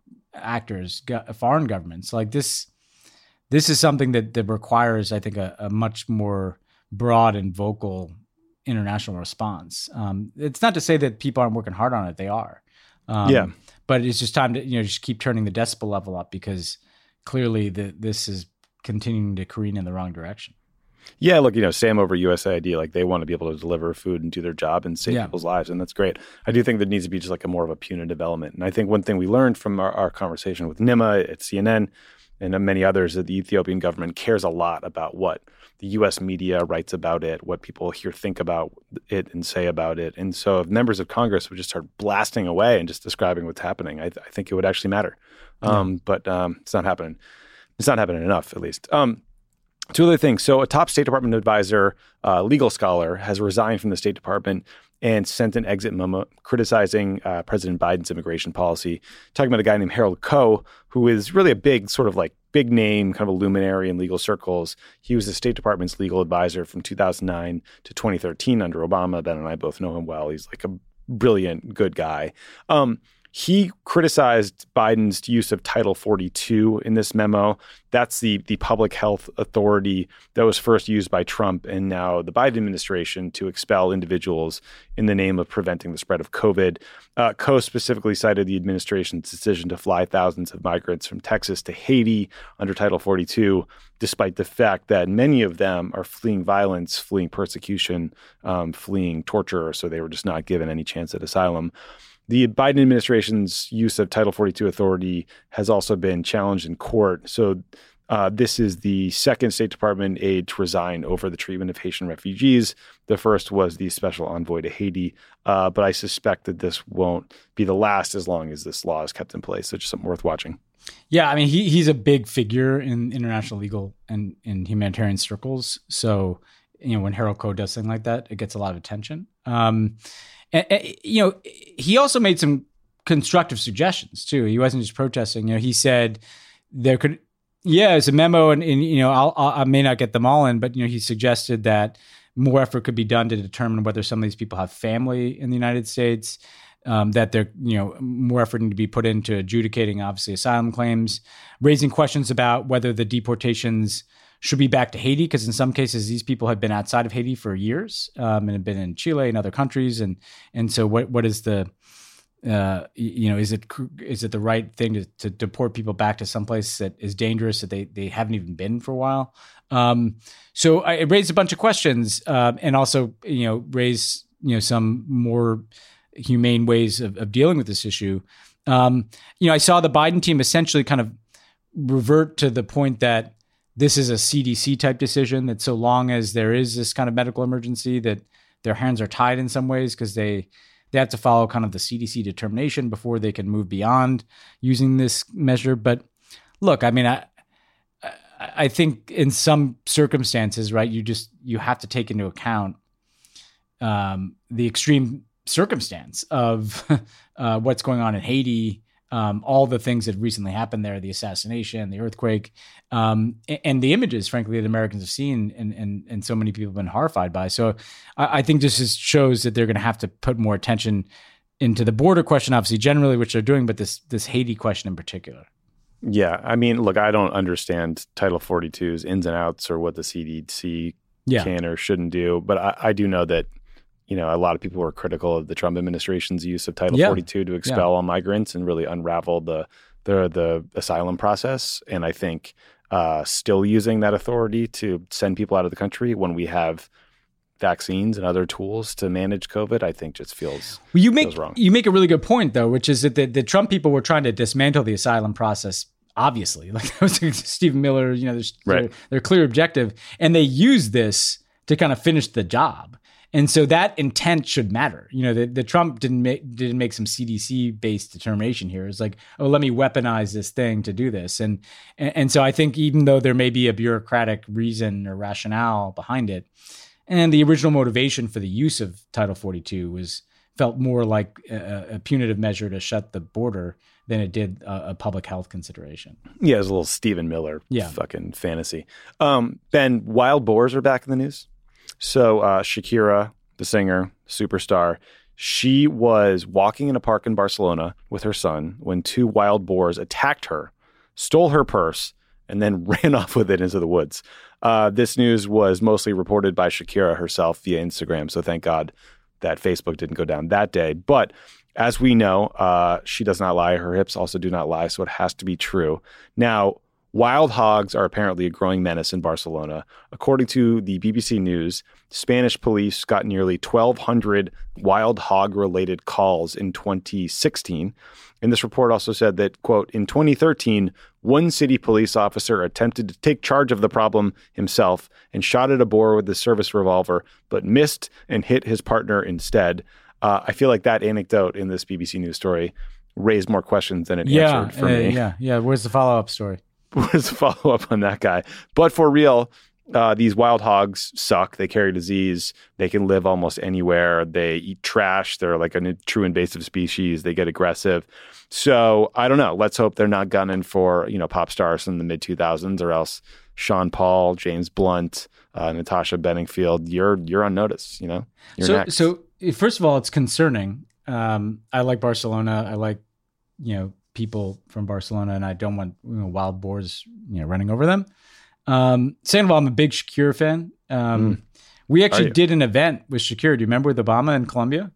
actors, go, foreign governments. Like this, this is something that, that requires, I think, a, a much more broad and vocal international response. Um, it's not to say that people aren't working hard on it. They are. Um, yeah. But it's just time to, you know, just keep turning the decibel level up, because clearly the, this is continuing to careen in the wrong direction. Yeah, look, you know, Sam over U S A I D, like they want to be able to deliver food and do their job and save yeah. people's lives, and that's great. I do think there needs to be just like a more of a punitive element. And I think one thing we learned from our, our conversation with Nima at C N N and many others, that the Ethiopian government cares a lot about what the U S media writes about it, what people here think about it and say about it. And so if members of Congress would just start blasting away and just describing what's happening, I, th- I think it would actually matter. Um, yeah. But um, it's not happening. It's not happening enough, at least. Um, two other things. So a top State Department advisor, uh, legal scholar, has resigned from the State Department and sent an exit memo criticizing uh, President Biden's immigration policy, talking about a guy named Harold Koh, who is really a big sort of like big name, kind of a luminary in legal circles. He was the State Department's legal advisor from two thousand nine to twenty thirteen under Obama. Ben and I both know him well. He's like a brilliant, good guy. Um, He criticized Biden's use of Title forty-two in this memo. That's the, the public health authority that was first used by Trump and now the Biden administration to expel individuals in the name of preventing the spread of COVID. Uh, Koh specifically cited the administration's decision to fly thousands of migrants from Texas to Haiti under Title forty-two, despite the fact that many of them are fleeing violence, fleeing persecution, um, fleeing torture, so they were just not given any chance at asylum. The Biden administration's use of Title forty-two authority has also been challenged in court. So uh, this is the second State Department aide to resign over the treatment of Haitian refugees. The first was the special envoy to Haiti. Uh, but I suspect that this won't be the last as long as this law is kept in place. So just something worth watching. Yeah, I mean, he he's a big figure in international legal and in humanitarian circles. So, you know, when Harold Koh does something like that, it gets a lot of attention. Um And, and, you know, he also made some constructive suggestions too. He wasn't just protesting. You know, he said there could, yeah, it's a memo, and, and you know, I'll, I'll, I may not get them all in, but you know, he suggested that more effort could be done to determine whether some of these people have family in the United States. Um, that there, you know, more effort need to be put into adjudicating, obviously, asylum claims, raising questions about whether the deportations should be back to Haiti, because in some cases these people have been outside of Haiti for years um, and have been in Chile and other countries, and and so what what is the uh, you know is it is it the right thing to, to deport people back to someplace that is dangerous that they they haven't even been for a while? Um, so I, it raised a bunch of questions uh, and also you know raised you know some more humane ways of, of dealing with this issue. Um, you know, I saw the Biden team essentially kind of revert to the point that this is a C D C type decision, that so long as there is this kind of medical emergency, that their hands are tied in some ways because they they have to follow kind of the C D C determination before they can move beyond using this measure. But look, I mean, I I think in some circumstances, right, you just you have to take into account um, the extreme circumstance of uh, what's going on in Haiti. Um, all the things that recently happened there, the assassination, the earthquake, um, and, and the images, frankly, that Americans have seen and, and, and so many people have been horrified by. So I, I think this just shows that they're going to have to put more attention into the border question, obviously, generally, which they're doing, but this this Haiti question in particular. Yeah. I mean, look, I don't understand Title forty-two's ins and outs or what the C D C yeah. can or shouldn't do, but I, I do know that you know, a lot of people were critical of the Trump administration's use of Title yeah. forty-two to expel yeah. all migrants and really unravel the the the asylum process. And I think uh, still using that authority to send people out of the country when we have vaccines and other tools to manage COVID, I think just feels, well, you make, feels wrong. You make a really good point, though, which is that the, the Trump people were trying to dismantle the asylum process. Obviously, like that was Stephen Miller, you know, their, right. their, their clear objective, and they used this to kind of finish the job. And so that intent should matter. You know, the, the Trump didn't make didn't make some C D C based determination here. It's like, oh, let me weaponize this thing to do this. And, and and so I think even though there may be a bureaucratic reason or rationale behind it, and the original motivation for the use of Title forty-two was felt more like a, a punitive measure to shut the border than it did a, a public health consideration. Yeah, it was a little Stephen Miller yeah. fucking fantasy. Um, Ben, wild boars are back in the news. So uh, Shakira, the singer, superstar, she was walking in a park in Barcelona with her son when two wild boars attacked her, stole her purse, and then ran off with it into the woods. Uh, this news was mostly reported by Shakira herself via Instagram, so thank God that Facebook didn't go down that day. But as we know, uh, she does not lie. Her hips also do not lie, so it has to be true. Now, wild hogs are apparently a growing menace in Barcelona. According to the B B C News, Spanish police got nearly twelve hundred wild hog-related calls in twenty sixteen. And this report also said that, quote, in twenty thirteen, one city police officer attempted to take charge of the problem himself and shot at a boar with a service revolver, but missed and hit his partner instead. Uh, I feel like that anecdote in this B B C News story raised more questions than it yeah, answered for uh, me. Yeah, yeah. Where's the follow-up story? Was a follow-up on that guy. But for real, uh, these wild hogs suck. They carry disease. They can live almost anywhere. They eat trash. They're like a n- true invasive species. They get aggressive. So I don't know. Let's hope they're not gunning for, you know, pop stars in the mid two thousands, or else Sean Paul, James Blunt, uh, Natasha Bedingfield, you're you're on notice, you know? You're so, next. So first of all, it's concerning. Um, I like Barcelona. I like, you know, people from Barcelona, and I don't want you know, wild boars, you know, running over them. Um, second of all, I'm a big Shakira fan. Um, mm. We actually did an event with Shakira. Do you remember with Obama in Colombia?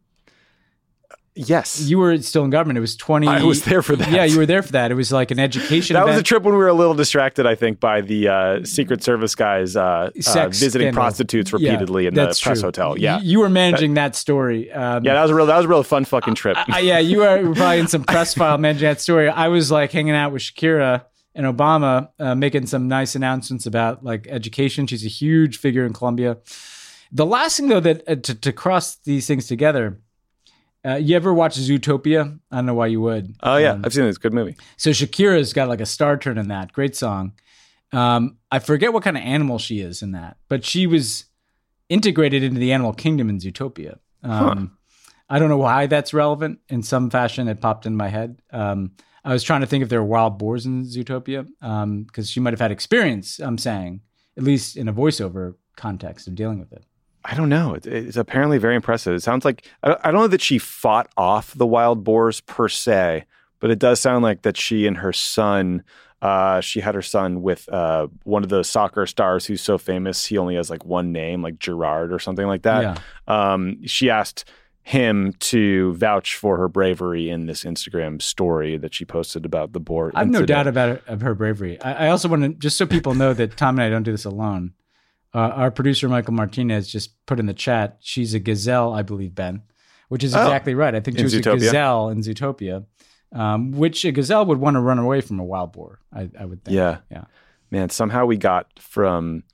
Yes. You were still in government. It was twenty. I was there for that. Yeah, you were there for that. It was like an education that event. was a trip when we were a little distracted, I think, by the uh, Secret Service guys uh, uh, visiting scandal. prostitutes repeatedly yeah, in the press true. hotel. Yeah, you, you were managing that, that story. Um, yeah, that was a real. That was a real fun fucking trip. uh, yeah, you were probably in some press file managing that story. I was like hanging out with Shakira and Obama, uh, making some nice announcements about like education. She's a huge figure in Colombia. The last thing, though, that uh, to, to cross these things together. Uh, you ever watch Zootopia? I don't know why you would. Oh, yeah. Um, I've seen it. It's a good movie. So Shakira's got like a star turn in that. Great song. Um, I forget what kind of animal she is in that, but she was integrated into the animal kingdom in Zootopia. Um, huh. I don't know why that's relevant. In some fashion, it popped in my head. Um, I was trying to think if there were wild boars in Zootopia, because um, she might have had experience, I'm saying, at least in a voiceover context of dealing with it. I don't know. It, it's apparently very impressive. It sounds like, I don't, I don't know that she fought off the wild boars per se, but it does sound like that she and her son, uh, she had her son with uh, one of the soccer stars who's so famous, he only has like one name, like Gerard or something like that. Yeah. Um, she asked him to vouch for her bravery in this Instagram story that she posted about the boar I have incident. no doubt about it, of her bravery. I, I also want to, just so people know that Tom and I don't do this alone, Uh, our producer, Michael Martinez, just put in the chat, she's a gazelle, I believe, Ben, which is exactly oh, right. I think she was Zootopia. a gazelle in Zootopia, um, which a gazelle would want to run away from a wild boar, I, I would think. Yeah. yeah. man, somehow we got from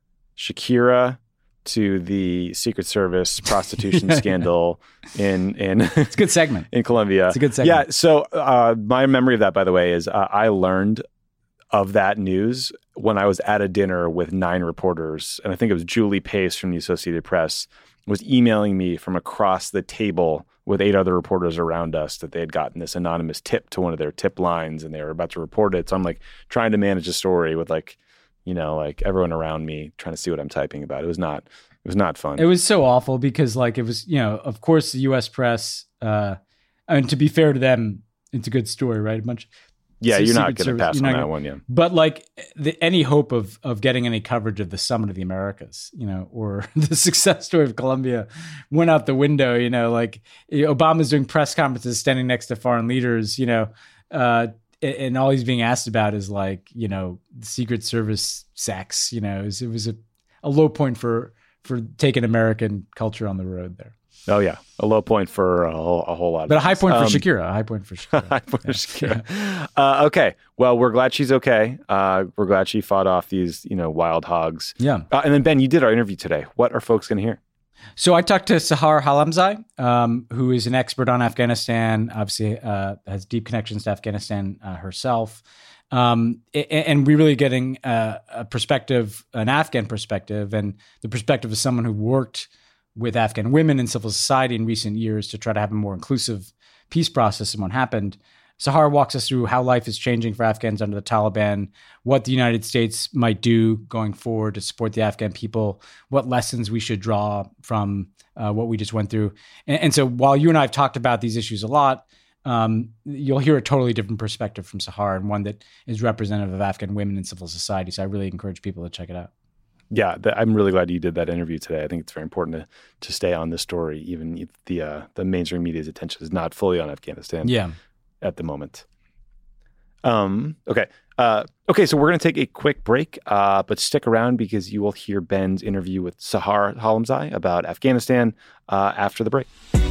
Shakira to the Secret Service prostitution scandal in in it's a good segment in Colombia. It's a good segment. Yeah. So uh, my memory of that, by the way, is uh, I learned of that news when I was at a dinner with nine reporters, and I think it was Julie Pace from the Associated Press was emailing me from across the table with eight other reporters around us that they had gotten this anonymous tip to one of their tip lines and they were about to report it. So I'm like trying to manage a story with like, you know, like everyone around me trying to see what I'm typing about. It was not, it was not fun. It was so awful because like it was, you know, of course the U S press, uh, and to be fair to them, it's a good story, right? A bunch Yeah, So you're not Secret going to Service- pass you're on not that gonna- one, yeah. But like the, any hope of of getting any coverage of the Summit of the Americas, you know, or the success story of Colombia went out the window. You know, like Obama's doing press conferences standing next to foreign leaders, you know, uh, and, and all he's being asked about is like, you know, the Secret Service sex. You know, it was, it was a, a low point for for taking American culture on the road there. Oh, yeah. A low point for a whole, a whole lot of But a high point for Um, Shakira. A high point for Shakira. high point for Yeah. Shakira. Uh, okay. Well, we're glad she's okay. Uh, we're glad she fought off these, you know, wild hogs. Yeah. Uh, and then, Ben, you did our interview today. What are folks going to hear? So I talked to Sahar Halamzai, um, who is an expert on Afghanistan, obviously uh, has deep connections to Afghanistan uh, herself. Um, and, and we're really getting a, a perspective, an Afghan perspective, and the perspective of someone who worked with Afghan women in civil society in recent years to try to have a more inclusive peace process and what happened. Sahar walks us through how life is changing for Afghans under the Taliban, what the United States might do going forward to support the Afghan people, what lessons we should draw from uh, what we just went through. And, and so while you and I have talked about these issues a lot, um, you'll hear a totally different perspective from Sahar and one that is representative of Afghan women in civil society. So I really encourage people to check it out. Yeah, th- I'm really glad you did that interview today. I think it's very important to to stay on this story, even if the uh, the mainstream media's attention is not fully on Afghanistan. Yeah. At the moment. Um. Okay. Uh. Okay. So we're going to take a quick break, uh, but stick around because you will hear Ben's interview with Sahar Halamzai about Afghanistan uh, after the break.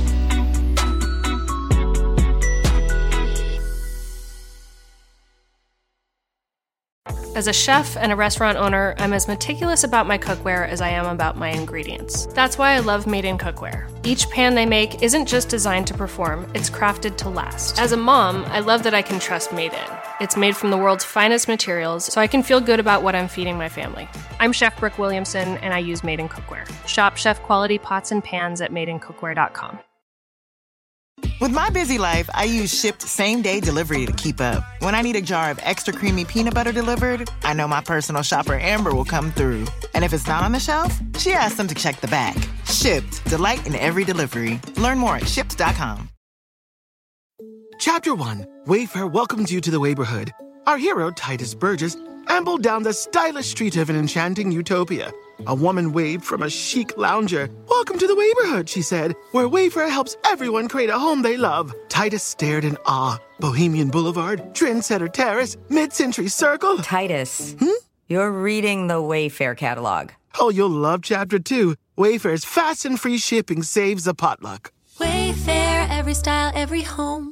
As a chef and a restaurant owner, I'm as meticulous about my cookware as I am about my ingredients. That's why I love Made in Cookware. Each pan they make isn't just designed to perform, it's crafted to last. As a mom, I love that I can trust Made in. It's made from the world's finest materials, so I can feel good about what I'm feeding my family. I'm Chef Brooke Williamson, and I use Made in Cookware. Shop chef quality pots and pans at made in cookware dot com. With my busy life, I use Shipt same-day delivery to keep up. When I need a jar of extra creamy peanut butter delivered, I know my personal shopper Amber will come through. And if it's not on the shelf, she asks them to check the back. Shipt, delight in every delivery. Learn more at shipt dot com. Chapter one. Wayfair welcomes you to the neighborhood. Our hero, Titus Burgess, ambled down the stylish street of an enchanting utopia. A woman waved from a chic lounger. "Welcome to the neighborhood," she said, "where Wayfair helps everyone create a home they love." Titus stared in awe. Bohemian Boulevard, Trendsetter Terrace, Mid-Century Circle. Titus, Hmm? you're reading the Wayfair catalog. Oh, you'll love Chapter two. Wayfair's fast and free shipping saves a potluck. Wayfair, every style, every home.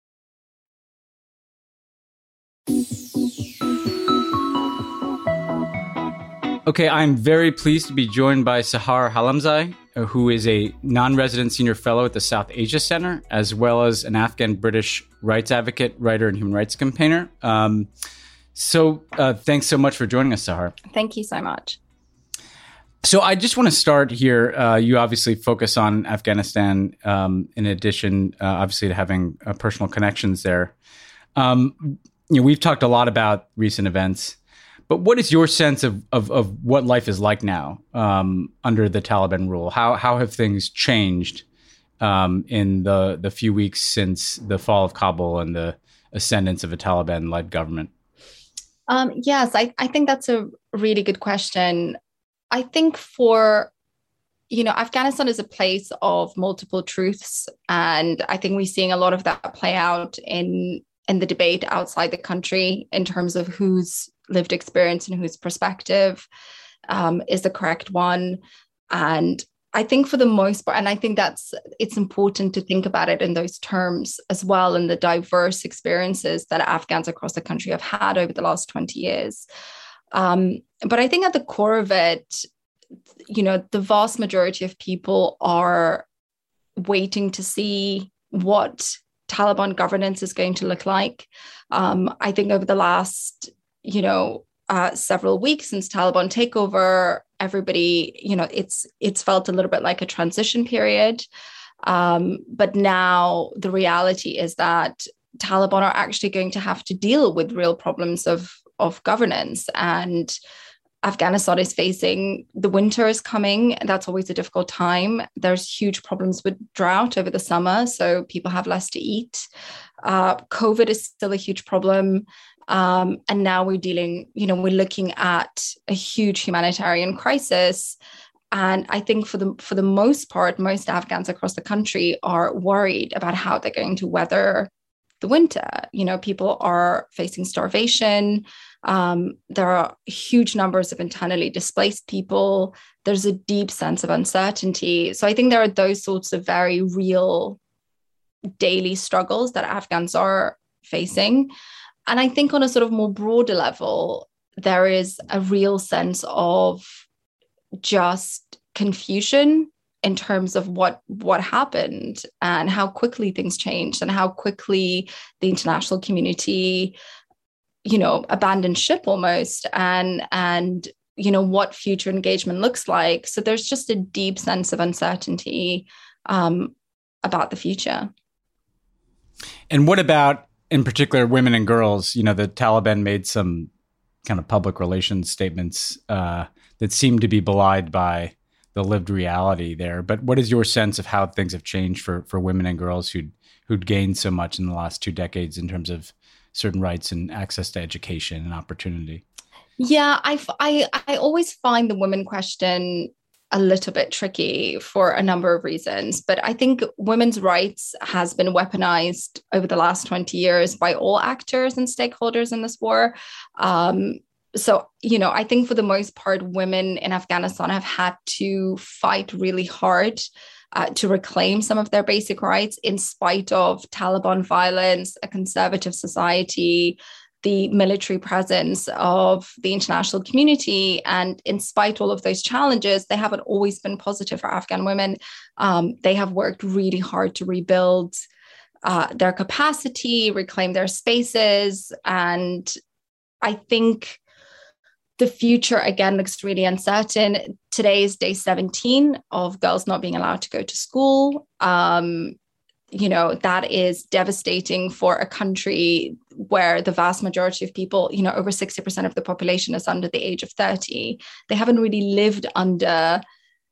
Okay, I'm very pleased to be joined by Sahar Halamzai, uh, who is a non-resident senior fellow at the South Asia Center, as well as an Afghan-British rights advocate, writer, and human rights campaigner. Um, so uh, thanks so much for joining us, Sahar. Thank you so much. So I just want to start here. Uh, you obviously focus on Afghanistan, um, in addition, uh, obviously, to having uh, personal connections there. Um, you know, we've talked a lot about recent events. But what is your sense of, of, of what life is like now um, under the Taliban rule? How how have things changed um, in the, the few weeks since the fall of Kabul and the ascendance of a Taliban-led government? Um, yes, I, I think that's a really good question. I think for, you know, Afghanistan is a place of multiple truths. And I think we're seeing a lot of that play out in, in the debate outside the country in terms of whose lived experience and whose perspective um, is the correct one. And I think for the most part, and I think that's, it's important to think about it in those terms as well, and the diverse experiences that Afghans across the country have had over the last twenty years. Um, but I think at the core of it, you know, the vast majority of people are waiting to see what Taliban governance is going to look like. Um, I think over the last, you know, uh, several weeks since Taliban takeover, everybody, you know, it's it's felt a little bit like a transition period. Um, but now the reality is that Taliban are actually going to have to deal with real problems of, of governance. And Afghanistan is facing, the winter is coming. That's always a difficult time. There's huge problems with drought over the summer, so people have less to eat. Uh, COVID is still a huge problem. Um, and now we're dealing, you know, we're looking at a huge humanitarian crisis. And I think for the for the most part, most Afghans across the country are worried about how they're going to weather the winter. You know, people are facing starvation. Um, there are huge numbers of internally displaced people. There's a deep sense of uncertainty. So I think there are those sorts of very real daily struggles that Afghans are facing. And I think on a sort of more broader level, there is a real sense of just confusion in terms of what what happened and how quickly things changed and how quickly the international community, you know, abandoned ship almost, and and you know what future engagement looks like. So there's just a deep sense of uncertainty um, about the future. And what about, in particular, women and girls? You know, the Taliban made some kind of public relations statements uh, that seem to be belied by the lived reality there. But what is your sense of how things have changed for for women and girls who'd who'd gained so much in the last two decades in terms of certain rights and access to education and opportunity? Yeah, I, I, I always find the women question a little bit tricky for a number of reasons. But I think women's rights has been weaponized over the last twenty years by all actors and stakeholders in this war. Um, So, you know, I think for the most part, women in Afghanistan have had to fight really hard uh, to reclaim some of their basic rights in spite of Taliban violence, a conservative society, the military presence of the international community. And in spite of all of those challenges, they haven't always been positive for Afghan women. Um, they have worked really hard to rebuild uh, their capacity, reclaim their spaces. And I think the future, again, looks really uncertain. Today is day seventeen of girls not being allowed to go to school. Um, you know, that is devastating for a country where the vast majority of people, you know, over sixty percent of the population is under the age of thirty. They haven't really lived under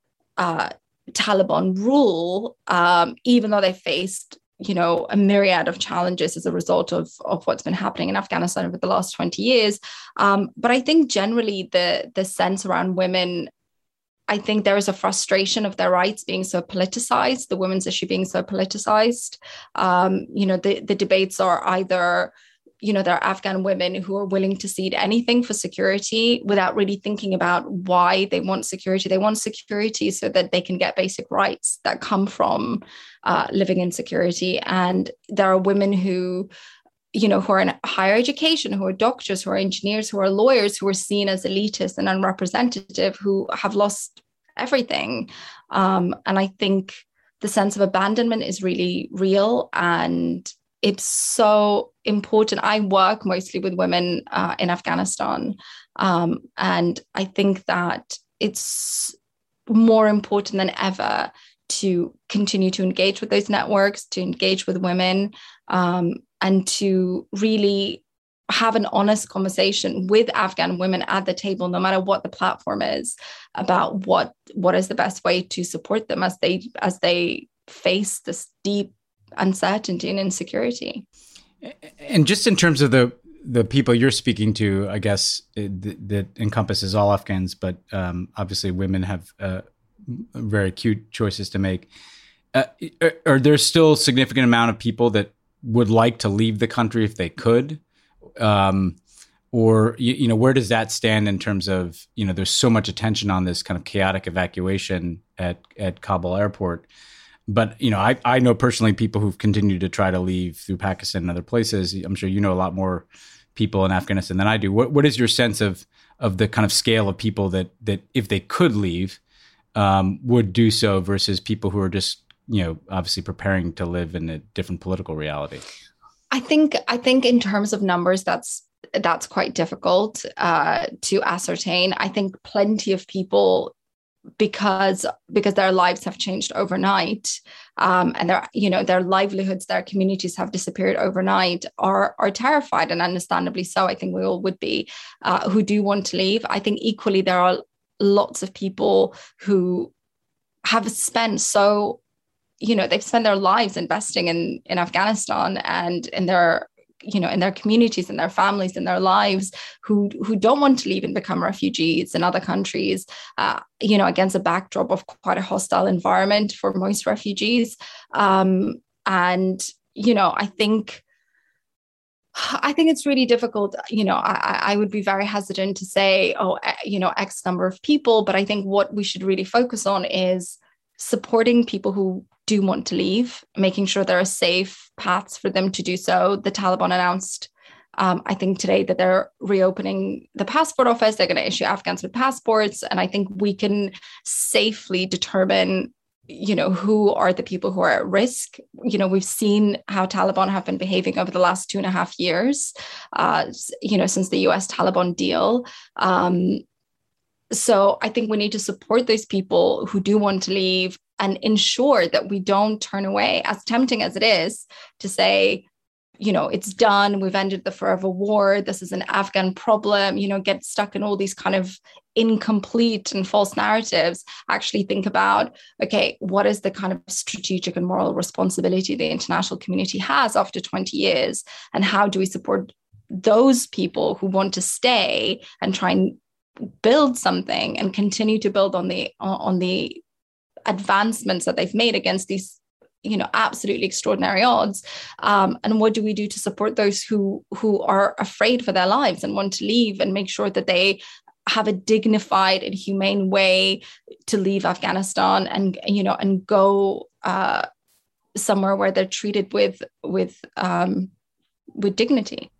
uh, Taliban rule, um, even though they faced, you know, a myriad of challenges as a result of, of what's been happening in Afghanistan over the last twenty years. Um, but I think generally the, the sense around women, I think there is a frustration of their rights being so politicized, the women's issue being so politicized. Um, you know, the, the debates are either, you know, there are Afghan women who are willing to cede anything for security without really thinking about why they want security. They want security so that they can get basic rights that come from uh, living in security. And there are women who, you know, who are in higher education, who are doctors, who are engineers, who are lawyers, who are seen as elitist and unrepresentative, who have lost everything. Um, and I think the sense of abandonment is really real, and it's so important. I work mostly with women uh, in Afghanistan. Um, and I think that it's more important than ever to continue to engage with those networks, to engage with women, um, and to really have an honest conversation with Afghan women at the table, no matter what the platform is, about what what is the best way to support them as they as they face this deep uncertainty and insecurity. And just in terms of the the people you're speaking to, I guess it, that encompasses all Afghans, but um, obviously women have uh, very acute choices to make. Uh, are, are there still a significant amount of people that would like to leave the country if they could? Um, or, you, you know, where does that stand in terms of, you know, there's so much attention on this kind of chaotic evacuation at, at Kabul airport. But, you know, I, I know personally people who've continued to try to leave through Pakistan and other places. I'm sure you know a lot more people in Afghanistan than I do. What What is your sense of of the kind of scale of people that that if they could leave, um, would do so versus people who are just, you know, obviously preparing to live in a different political reality? I think I think in terms of numbers, that's that's quite difficult uh, to ascertain. I think plenty of people, because because their lives have changed overnight, um, and their you know their livelihoods, their communities have disappeared overnight, are are terrified, and understandably so. I think we all would be, uh, who do want to leave. I think equally there are lots of people who have spent so, you know, they've spent their lives investing in in Afghanistan and in their you know, in their communities, in their families, in their lives, who who don't want to leave and become refugees in other countries, uh, you know, against a backdrop of quite a hostile environment for most refugees. Um, and, you know, I think, I think it's really difficult. You know, I, I would be very hesitant to say, oh, you know, X number of people, but I think what we should really focus on is supporting people who do want to leave, making sure there are safe paths for them to do so. The Taliban announced, um, I think today, that they're reopening the passport office. They're going to issue Afghans with passports. And I think we can safely determine, you know, who are the people who are at risk. You know, we've seen how Taliban have been behaving over the last two and a half years, uh, you know, since the U S Taliban deal. Um, so I think we need to support those people who do want to leave and ensure that we don't turn away, as tempting as it is to say, you know, it's done, we've ended the forever war, this is an Afghan problem, you know, get stuck in all these kind of incomplete and false narratives. Actually think about, okay, what is the kind of strategic and moral responsibility the international community has after twenty years? And how do we support those people who want to stay and try and build something and continue to build on the on the advancements that they've made against these, you know, absolutely extraordinary odds. Um, and what do we do to support those who who are afraid for their lives and want to leave, and make sure that they have a dignified and humane way to leave Afghanistan and, you know, and go uh, somewhere where they're treated with with um, with dignity.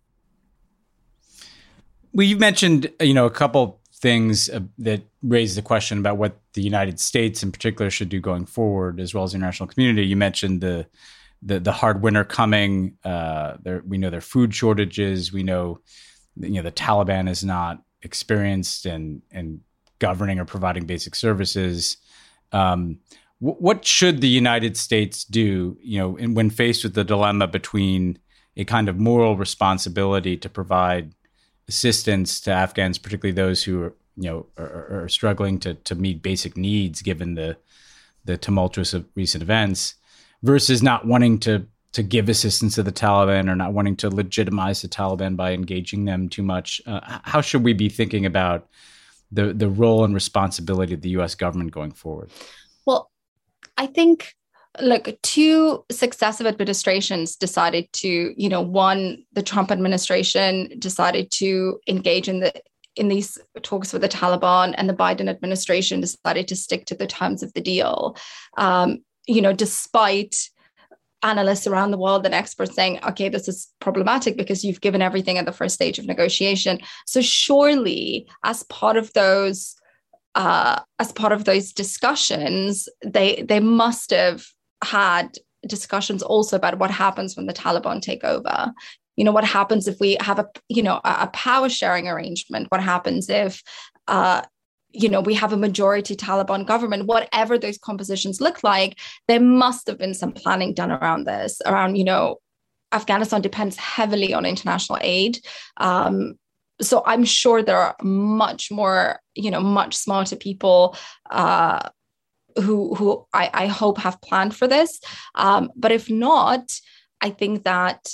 Well, you've mentioned, you know, a couple things uh, that raise the question about what the United States in particular should do going forward, as well as the international community. You mentioned the the, the hard winter coming. Uh, there, we know there are food shortages. We know, you know, the Taliban is not experienced in, in governing or providing basic services. Um, w- what should the United States do, you know, in, when faced with the dilemma between a kind of moral responsibility to provide assistance to Afghans, particularly those who are, you know, are, are struggling to to meet basic needs given the the tumultuous of recent events, versus not wanting to to give assistance to the Taliban or not wanting to legitimize the Taliban by engaging them too much? Uh, how should we be thinking about the the role and responsibility of the U S government going forward? Well, I think, look, two successive administrations decided to, you know, one, the Trump administration decided to engage in the in these talks with the Taliban, and the Biden administration decided to stick to the terms of the deal. Um, you know, despite analysts around the world and experts saying, okay, this is problematic because you've given everything at the first stage of negotiation. So surely, as part of those, uh, as part of those discussions, they they must have had discussions also about what happens when the Taliban take over. You know, what happens if we have a, you know, a power sharing arrangement? What happens if, uh, you know, we have a majority Taliban government? Whatever those compositions look like, there must have been some planning done around this, around, you know, Afghanistan depends heavily on international aid. Um, so I'm sure there are much more, you know, much smarter people uh, who, who I, I hope have planned for this. Um, but if not, I think that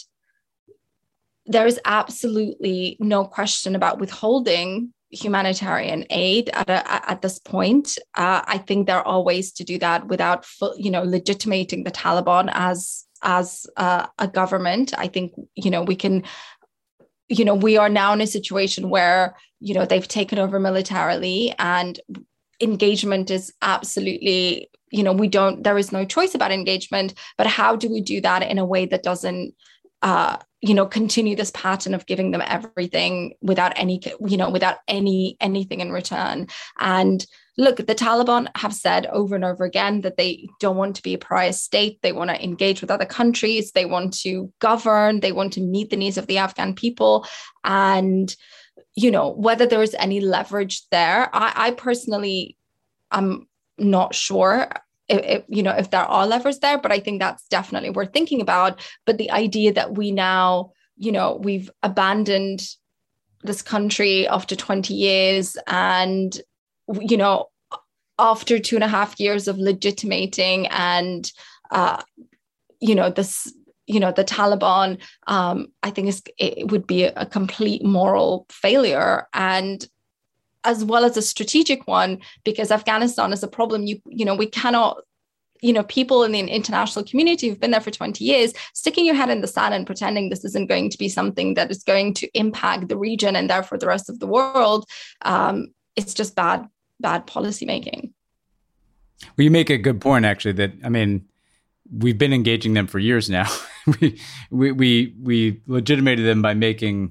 there is absolutely no question about withholding humanitarian aid at a, at this point. Uh, I think there are ways to do that without, you know, legitimating the Taliban as as uh, a government. I think, you know, we can, you know, we are now in a situation where, you know, they've taken over militarily, and engagement is absolutely, you know, we don't, there is no choice about engagement. But how do we do that in a way that doesn't uh, you know, continue this pattern of giving them everything without any, you know, without any anything in return. And look, the Taliban have said over and over again that they don't want to be a pariah state. They want to engage with other countries. They want to govern. They want to meet the needs of the Afghan people. And, you know, whether there is any leverage there, I, I personally, I'm not sure. If, if, you know, if there are levers there, but I think that's definitely worth thinking about. But the idea that we now, you know, we've abandoned this country after twenty years, and, you know, after two and a half years of legitimating and, uh, you know, this, you know, the Taliban, um, I think is, it would be a, a complete moral failure, and as well as a strategic one, because Afghanistan is a problem. You, you know, we cannot, you know, people in the international community who've been there for twenty years, sticking your head in the sand and pretending this isn't going to be something that is going to impact the region and therefore the rest of the world. Um, it's just bad, bad policymaking. Well, you make a good point, actually, that, I mean, we've been engaging them for years now. we, we, we, we legitimated them by making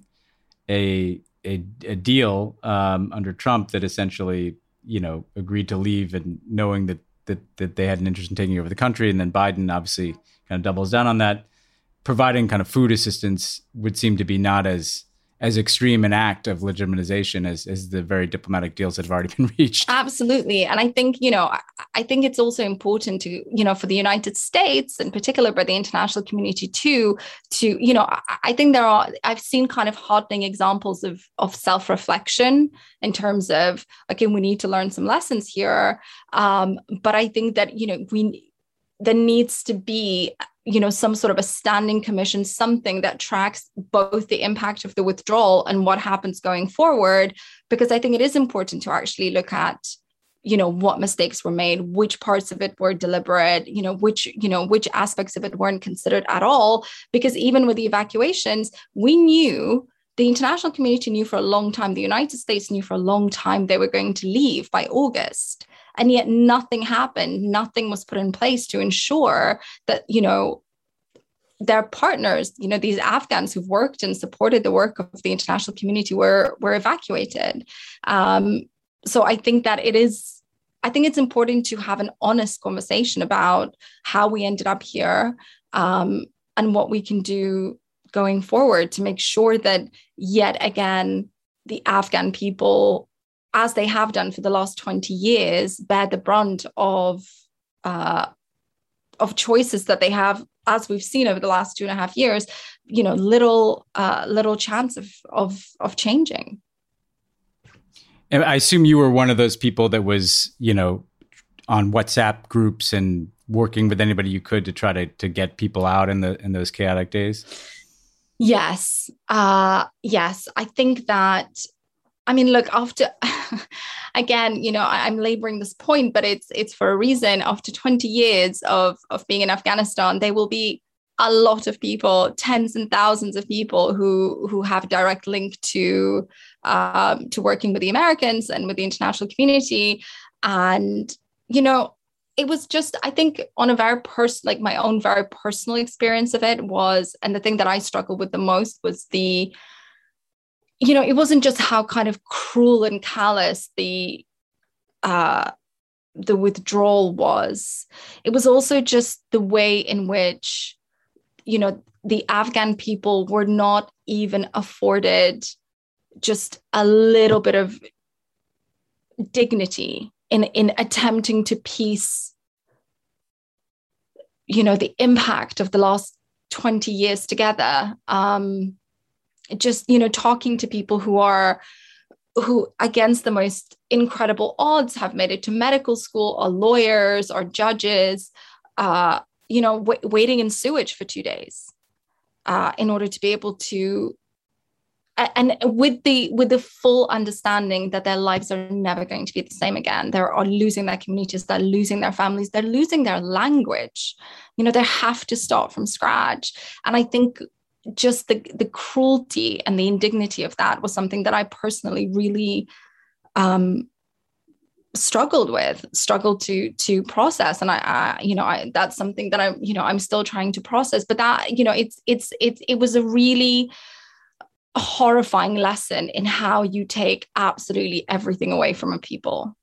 a, A, a deal um, under Trump that essentially, you know, agreed to leave, and knowing that that that they had an interest in taking over the country. And then Biden obviously kind of doubles down on that. Providing kind of food assistance would seem to be not as as extreme an act of legitimization as, as the very diplomatic deals that have already been reached. Absolutely. And I think, you know, I, I think it's also important to, you know, for the United States in particular, but the international community too, to, you know, I, I think there are, I've seen kind of heartening examples of, of self-reflection in terms of, okay, we need to learn some lessons here. Um, but I think that, you know, we, there needs to be, you know, some sort of a standing commission, something that tracks both the impact of the withdrawal and what happens going forward, because I think it is important to actually look at, you know, what mistakes were made, which parts of it were deliberate, you know, which, you know, which aspects of it weren't considered at all. Because even with the evacuations, we knew, the international community knew for a long time, the United States knew for a long time they were going to leave by August. And yet nothing happened. Nothing was put in place to ensure that, you know, their partners, you know, these Afghans who've worked and supported the work of the international community were, were evacuated. Um, so I think that it is, I think it's important to have an honest conversation about how we ended up here, um, and what we can do going forward to make sure that, yet again, the Afghan people, as they have done for the last twenty years, bear the brunt of uh, of choices that they have, as we've seen over the last two and a half years, you know, little uh, little chance of of of changing. And I assume you were one of those people that was, you know, on WhatsApp groups and working with anybody you could to try to to get people out in the in those chaotic days. Yes, uh, yes, I think that. I mean, look, after, again, you know, I, I'm laboring this point, but it's it's for a reason. After twenty years of, of being in Afghanistan, there will be a lot of people, tens and thousands of people who who have a direct link to um, to working with the Americans and with the international community. And, you know, it was just, I think on a very personal, like my own very personal experience of it was, and the thing that I struggled with the most was the, you know, it wasn't just how kind of cruel and callous the uh, the withdrawal was. It was also just the way in which, you know, the Afghan people were not even afforded just a little bit of dignity in, in attempting to piece, you know, the impact of the last twenty years together. Um, just, you know, talking to people who are, who against the most incredible odds have made it to medical school, or lawyers or judges, uh, you know, w- waiting in sewage for two days uh, in order to be able to, and with the with the full understanding that their lives are never going to be the same again. They are losing their communities, they're losing their families, they're losing their language. You know, they have to start from scratch. And I think just the the cruelty and the indignity of that was something that I personally really, um, struggled with, struggled to to process, and I, I you know, I, that's something that I'm, you know, I'm still trying to process. But that, you know, it's it's it's it was a really horrifying lesson in how you take absolutely everything away from a people.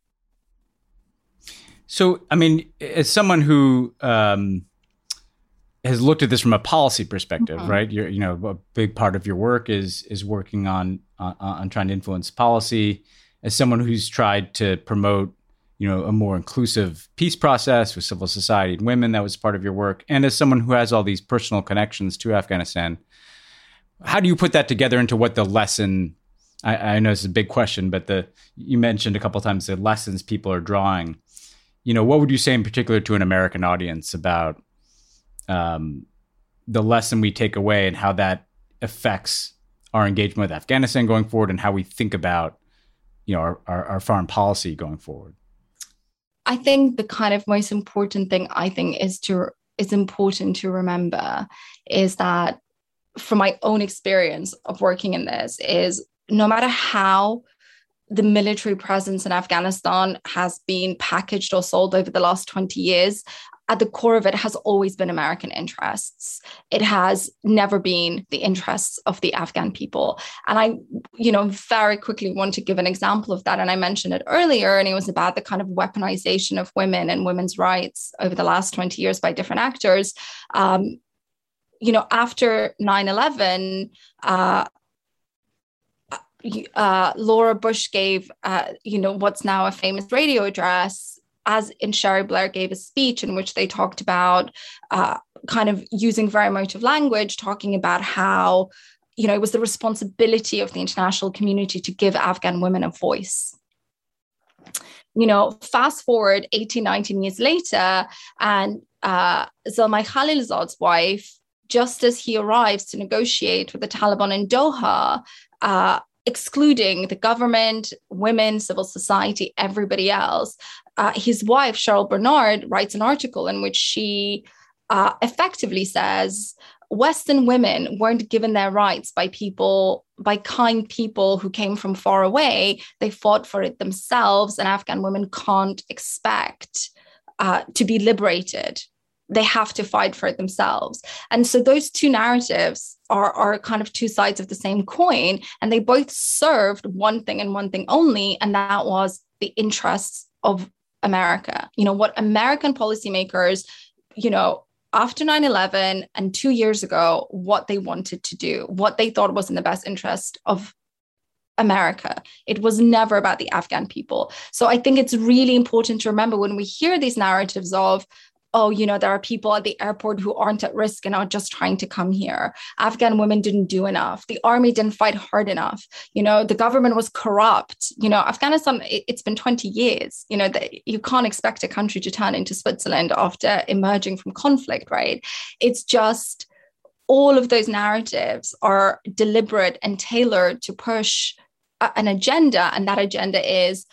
So, I mean, as someone who um, has looked at this from a policy perspective, mm-hmm. right? You're, you know, a big part of your work is is working on, on on trying to influence policy. As someone who's tried to promote, you know, a more inclusive peace process with civil society and women, that was part of your work. And as someone who has all these personal connections to Afghanistan, how do you put that together into what the lesson? I, I know it's a big question, but the you mentioned a couple of times the lessons people are drawing. You know, what would you say in particular to an American audience about um, the lesson we take away and how that affects our engagement with Afghanistan going forward, and how we think about, you know, our, our, our foreign policy going forward? I think the kind of most important thing I think is to is important to remember is that from my own experience of working in this is no matter how the military presence in Afghanistan has been packaged or sold over the last twenty years, at the core of it has always been American interests. It has never been the interests of the Afghan people. And I, you know, very quickly want to give an example of that. And I mentioned it earlier, and it was about the kind of weaponization of women and women's rights over the last twenty years by different actors. Um, you know, after nine eleven, uh, uh, Laura Bush gave, uh, you know, what's now a famous radio address, as in Sherry Blair gave a speech in which they talked about uh, kind of using very emotive language, talking about how, you know, it was the responsibility of the international community to give Afghan women a voice. You know, fast forward eighteen, nineteen years later, and uh, Zalmay Khalilzad's wife, just as he arrives to negotiate with the Taliban in Doha, uh, excluding the government, women, civil society, everybody else, uh, his wife, Cheryl Bernard, writes an article in which she uh, effectively says Western women weren't given their rights by people, by kind people who came from far away. They fought for it themselves, and Afghan women can't expect uh, to be liberated. They have to fight for it themselves. And so those two narratives are, are kind of two sides of the same coin, and they both served one thing and one thing only, and that was the interests of America. You know, what American policymakers, you know, after nine eleven and two years ago, what they wanted to do, what they thought was in the best interest of America. It was never about the Afghan people. So I think it's really important to remember when we hear these narratives of, oh, you know, there are people at the airport who aren't at risk and are just trying to come here. Afghan women didn't do enough. The army didn't fight hard enough. You know, the government was corrupt. You know, Afghanistan, it, it's been twenty years. You know, that you can't expect a country to turn into Switzerland after emerging from conflict, right? It's just all of those narratives are deliberate and tailored to push a, an agenda. And that agenda is,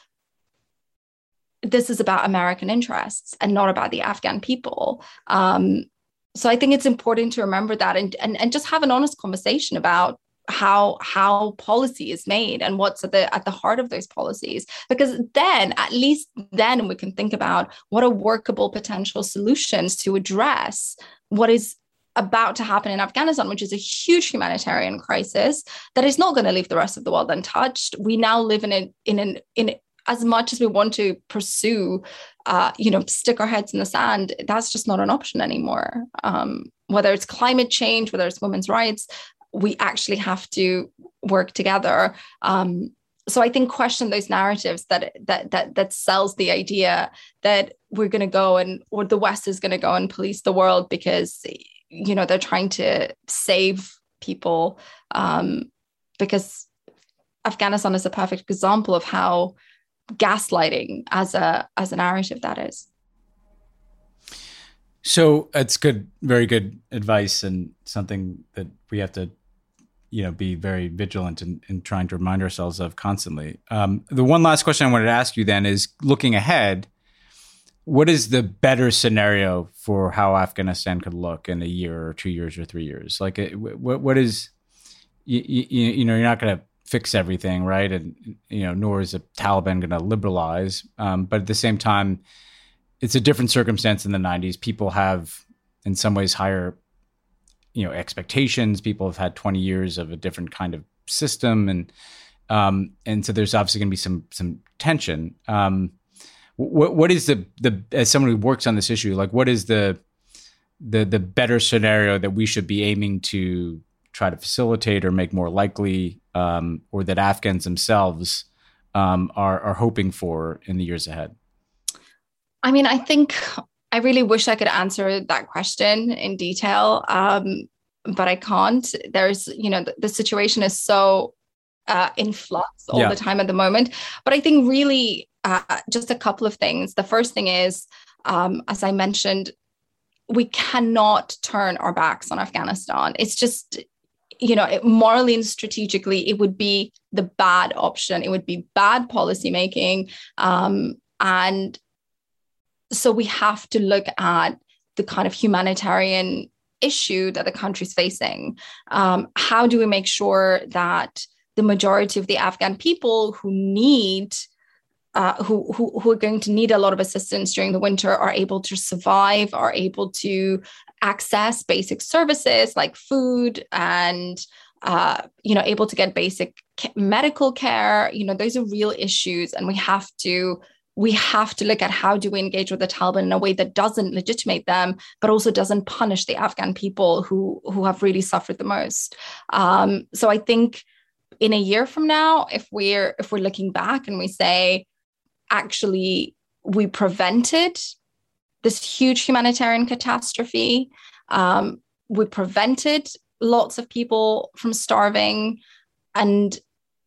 this is about American interests and not about the Afghan people. Um, so I think it's important to remember that and, and, and just have an honest conversation about how, how policy is made and what's at the, at the heart of those policies. Because then, at least then, we can think about what are workable potential solutions to address what is about to happen in Afghanistan, which is a huge humanitarian crisis that is not going to leave the rest of the world untouched. We now live in a, in an, in as much as we want to pursue, uh, you know, stick our heads in the sand, that's just not an option anymore. Um, whether it's climate change, whether it's women's rights, we actually have to work together. Um, so I think question those narratives that that that that sells the idea that we're going to go and or the West is going to go and police the world because, you know, they're trying to save people. Um, because Afghanistan is a perfect example of how gaslighting as a as a narrative that is. So it's good, very good advice, and something that we have to, you know, be very vigilant in, in trying to remind ourselves of constantly. Um, the one last question I wanted to ask you then is, looking ahead, what is the better scenario for how Afghanistan could look in a year or two years or three years? Like, what what is, you, you, you know, you're not going to fix everything, right? And, you know, nor is the Taliban going to liberalize. Um, but at the same time, it's a different circumstance in the nineties. People have, in some ways, higher, you know, expectations. People have had twenty years of a different kind of system. And um, and so there's obviously going to be some some tension. Um, what what is the, the, as someone who works on this issue, like what is the, the, the better scenario that we should be aiming to try to facilitate or make more likely, um, or that Afghans themselves um, are, are hoping for in the years ahead? I mean, I think I really wish I could answer that question in detail, um, but I can't. There's, you know, the, the situation is so uh, in flux all yeah. the time at the moment. But I think really uh, just a couple of things. The first thing is, um, as I mentioned, we cannot turn our backs on Afghanistan. It's just, you know, it, morally and strategically, it would be the bad option. It would be bad policymaking. Um, and so we have to look at the kind of humanitarian issue that the country's facing. Um, how do we make sure that the majority of the Afghan people who need Uh, who, who who are going to need a lot of assistance during the winter are able to survive, are able to access basic services like food and, uh, you know, able to get basic medical care. You know, those are real issues. And we have to we have to look at how do we engage with the Taliban in a way that doesn't legitimate them, but also doesn't punish the Afghan people who, who have really suffered the most. Um, so I think in a year from now, if we're if we're looking back and we say, actually, we prevented this huge humanitarian catastrophe. Um, we prevented lots of people from starving, and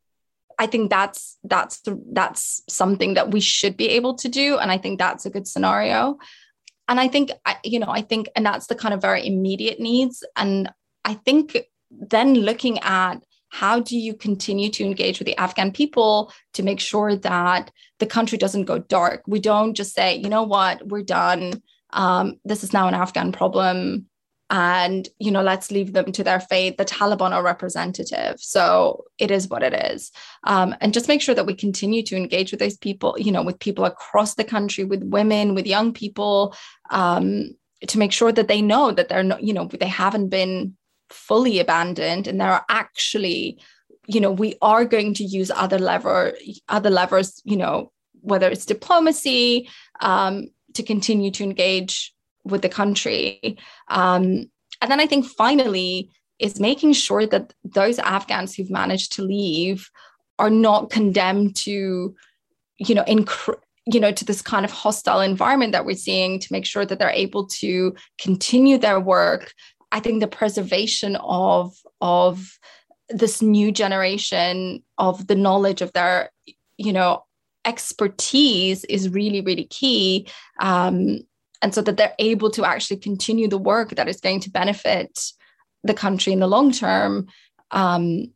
I think that's that's the, that's something that we should be able to do, and I think that's a good scenario. And I think you know, I think, and that's the kind of very immediate needs. And I think then looking at how do you continue to engage with the Afghan people to make sure that the country doesn't go dark? We don't just say, you know what, we're done. Um, this is now an Afghan problem. And, you know, let's leave them to their fate. The Taliban are representative. So it is what it is. Um, and just make sure that we continue to engage with those people, you know, with people across the country, with women, with young people, um, to make sure that they know that they're not, you know, they haven't been fully abandoned, and there are actually, you know, we are going to use other lever, other levers, you know, whether it's diplomacy, um, to continue to engage with the country. Um, and then I think finally is making sure that those Afghans who've managed to leave are not condemned to, you know, inc- you know, to this kind of hostile environment that we're seeing, to make sure that they're able to continue their work. I think the preservation of, of this new generation, of the knowledge of their, you know, expertise is really, really key. Um, and so that they're able to actually continue the work that is going to benefit the country in the long term. Um,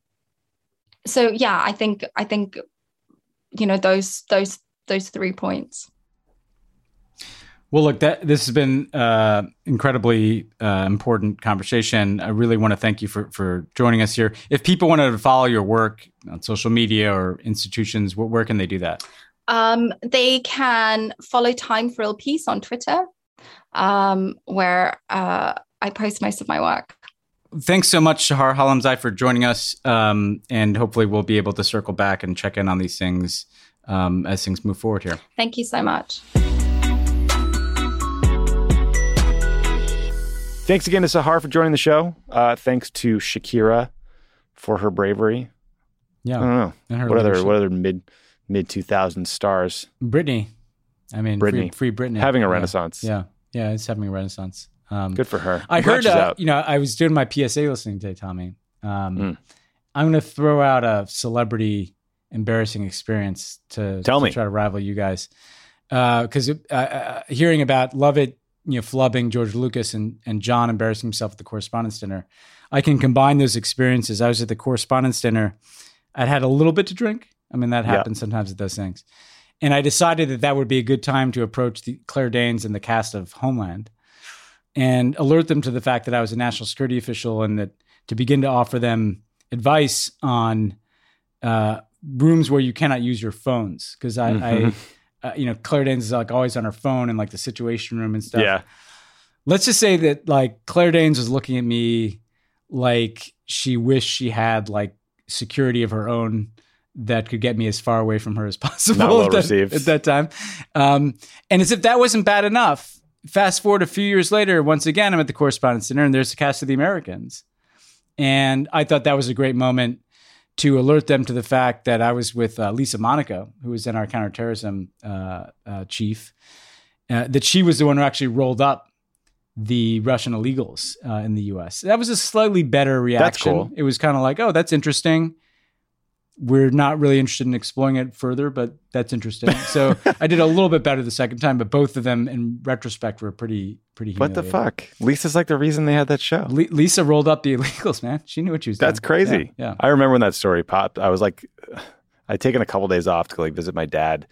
so, yeah, I think, I think, you know, those, those, those three points. Well, look, that this has been uh, incredibly uh, important conversation. I really want to thank you for for joining us here. If people wanted to follow your work on social media or institutions, where, where can they do that? Um, they can follow Time for Real Peace on Twitter, um, where uh, I post most of my work. Thanks so much, Shahar Halamzai, for joining us. Um, and hopefully we'll be able to circle back and check in on these things um, as things move forward here. Thank you so much. Thanks again to Shahar for joining the show. Uh, thanks to Shakira for her bravery. Yeah. I don't know. And her what leadership. other what other mid mid two thousands stars? Britney. I mean, Britney. Free, free Britney. Having a yeah. renaissance. Yeah. Yeah, it's having a renaissance. Um, Good for her. I I'm glad heard, she's uh, out. you know, I was doing my P S A listening today, Tommy. Um, Mm. I'm going to throw out a celebrity embarrassing experience to, Tell to me. try to rival you guys. Because uh, uh, hearing about Lovett, you know, flubbing George Lucas and, and John embarrassing himself at the Correspondents' Dinner, I can combine those experiences. I was at the Correspondents' Dinner. I'd had a little bit to drink. I mean, that happens yeah. sometimes at those things. And I decided that that would be a good time to approach the Claire Danes and the cast of Homeland and alert them to the fact that I was a national security official, and that to begin to offer them advice on uh, rooms where you cannot use your phones. Because I, mm-hmm. I uh, you know, Claire Danes is like always on her phone in like the Situation Room and stuff. Yeah. Let's just say that like Claire Danes was looking at me like she wished she had like security of her own that could get me as far away from her as possible. Not well at, that, received. at that time. Um, and as if that wasn't bad enough, fast forward a few years later, once again, I'm at the Correspondents' Dinner and there's the cast of The Americans. And I thought that was a great moment to alert them to the fact that I was with uh, Lisa Monaco, who was then our counterterrorism uh, uh, chief, uh, that she was the one who actually rolled up the Russian illegals uh, in the U S. That was a slightly better reaction. That's cool. It was kind of like, oh, that's interesting. We're not really interested in exploring it further, but that's interesting. So I did a little bit better the second time, but both of them in retrospect were pretty, pretty humiliating. What the fuck? Lisa's like the reason they had that show. L- Lisa rolled up the illegals, man. She knew what she was doing. That's crazy. Yeah, yeah. I remember when that story popped. I was like, I'd taken a couple days off to like visit my dad,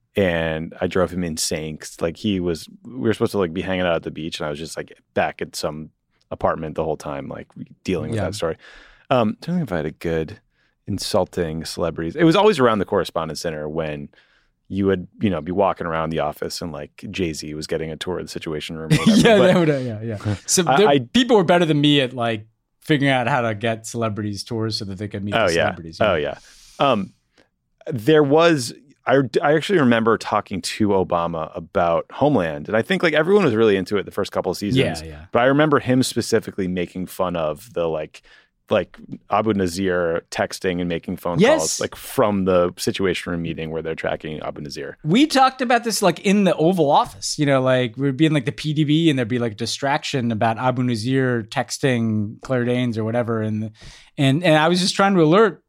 and I drove him insane. 'Cause, like he was, we were supposed to like be hanging out at the beach, and I was just like back at some apartment the whole time, like dealing with Yeah. that story. Um, I don't think if I had a good insulting celebrities. It was always around the Correspondents' Dinner when you would, you know, be walking around the office and like Jay-Z was getting a tour of the Situation Room. Or whatever. yeah, but, that would, uh, yeah, yeah. So I, there, I, people were better than me at like figuring out how to get celebrities tours so that they could meet oh the yeah, celebrities. You know? oh yeah. Um, there was. I, I actually remember talking to Obama about Homeland, and I think like everyone was really into it the first couple of seasons. Yeah, yeah. But I remember him specifically making fun of the like. like Abu Nazir texting and making phone Yes. calls like from the Situation Room meeting where they're tracking Abu Nazir. We talked about this like in the Oval Office, you know, like we'd be in like the P D B and there'd be like distraction about Abu Nazir texting Claire Danes or whatever. And, and, and I was just trying to alert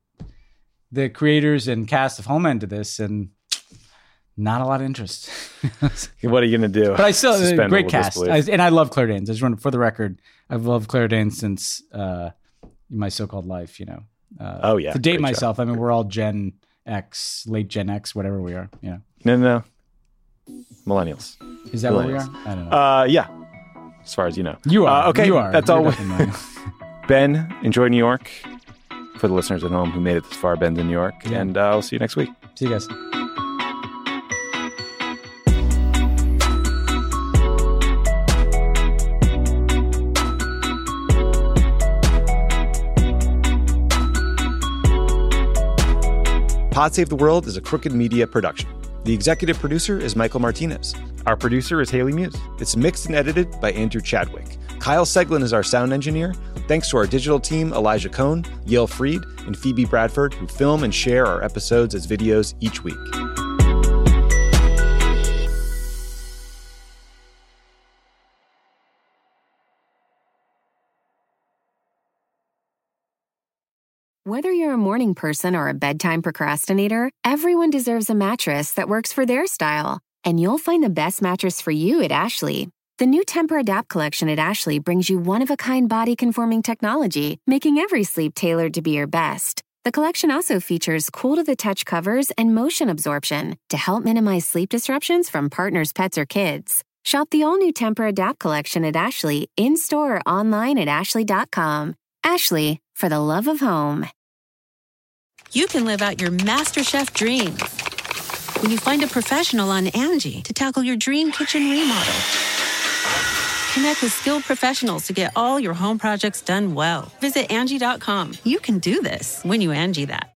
the creators and cast of Homeland to this, and not a lot of interest. What are you going to do? But I still, Suspend great with cast. disbelief. I, and I love Claire Danes. I just want to, for the record, I've loved Claire Danes since, uh, My So-Called Life, you know. Uh, oh yeah. To date Great myself, show. I mean, we're all Gen X, late Gen X, whatever we are. You know. No, no, no. Millennials. Is that what we are? Millennials. I don't know. Uh, yeah. As far as you know. You are. Uh, okay. You are. That's You're all. We- definitely- Ben, enjoy New York. For the listeners at home who made it this far, Ben's in New York, Yeah. and uh, I'll see you next week. See you guys. Pod Save the World is a Crooked Media production. The executive producer is Michael Martinez. Our producer is Haley Muse. It's mixed and edited by Andrew Chadwick. Kyle Seglin is our sound engineer. Thanks to our digital team, Elijah Cohn, Yale Freed, and Phoebe Bradford, who film and share our episodes as videos each week. Whether you're a morning person or a bedtime procrastinator, everyone deserves a mattress that works for their style. And you'll find the best mattress for you at Ashley. The new Temper-Adapt collection at Ashley brings you one-of-a-kind body-conforming technology, making every sleep tailored to be your best. The collection also features cool-to-the-touch covers and motion absorption to help minimize sleep disruptions from partners, pets, or kids. Shop the all-new Temper-Adapt collection at Ashley, in-store or online at ashley dot com. Ashley, for the love of home. You can live out your MasterChef dreams when you find a professional on Angie to tackle your dream kitchen remodel. Connect with skilled professionals to get all your home projects done well. Visit Angie dot com. You can do this when you Angie that.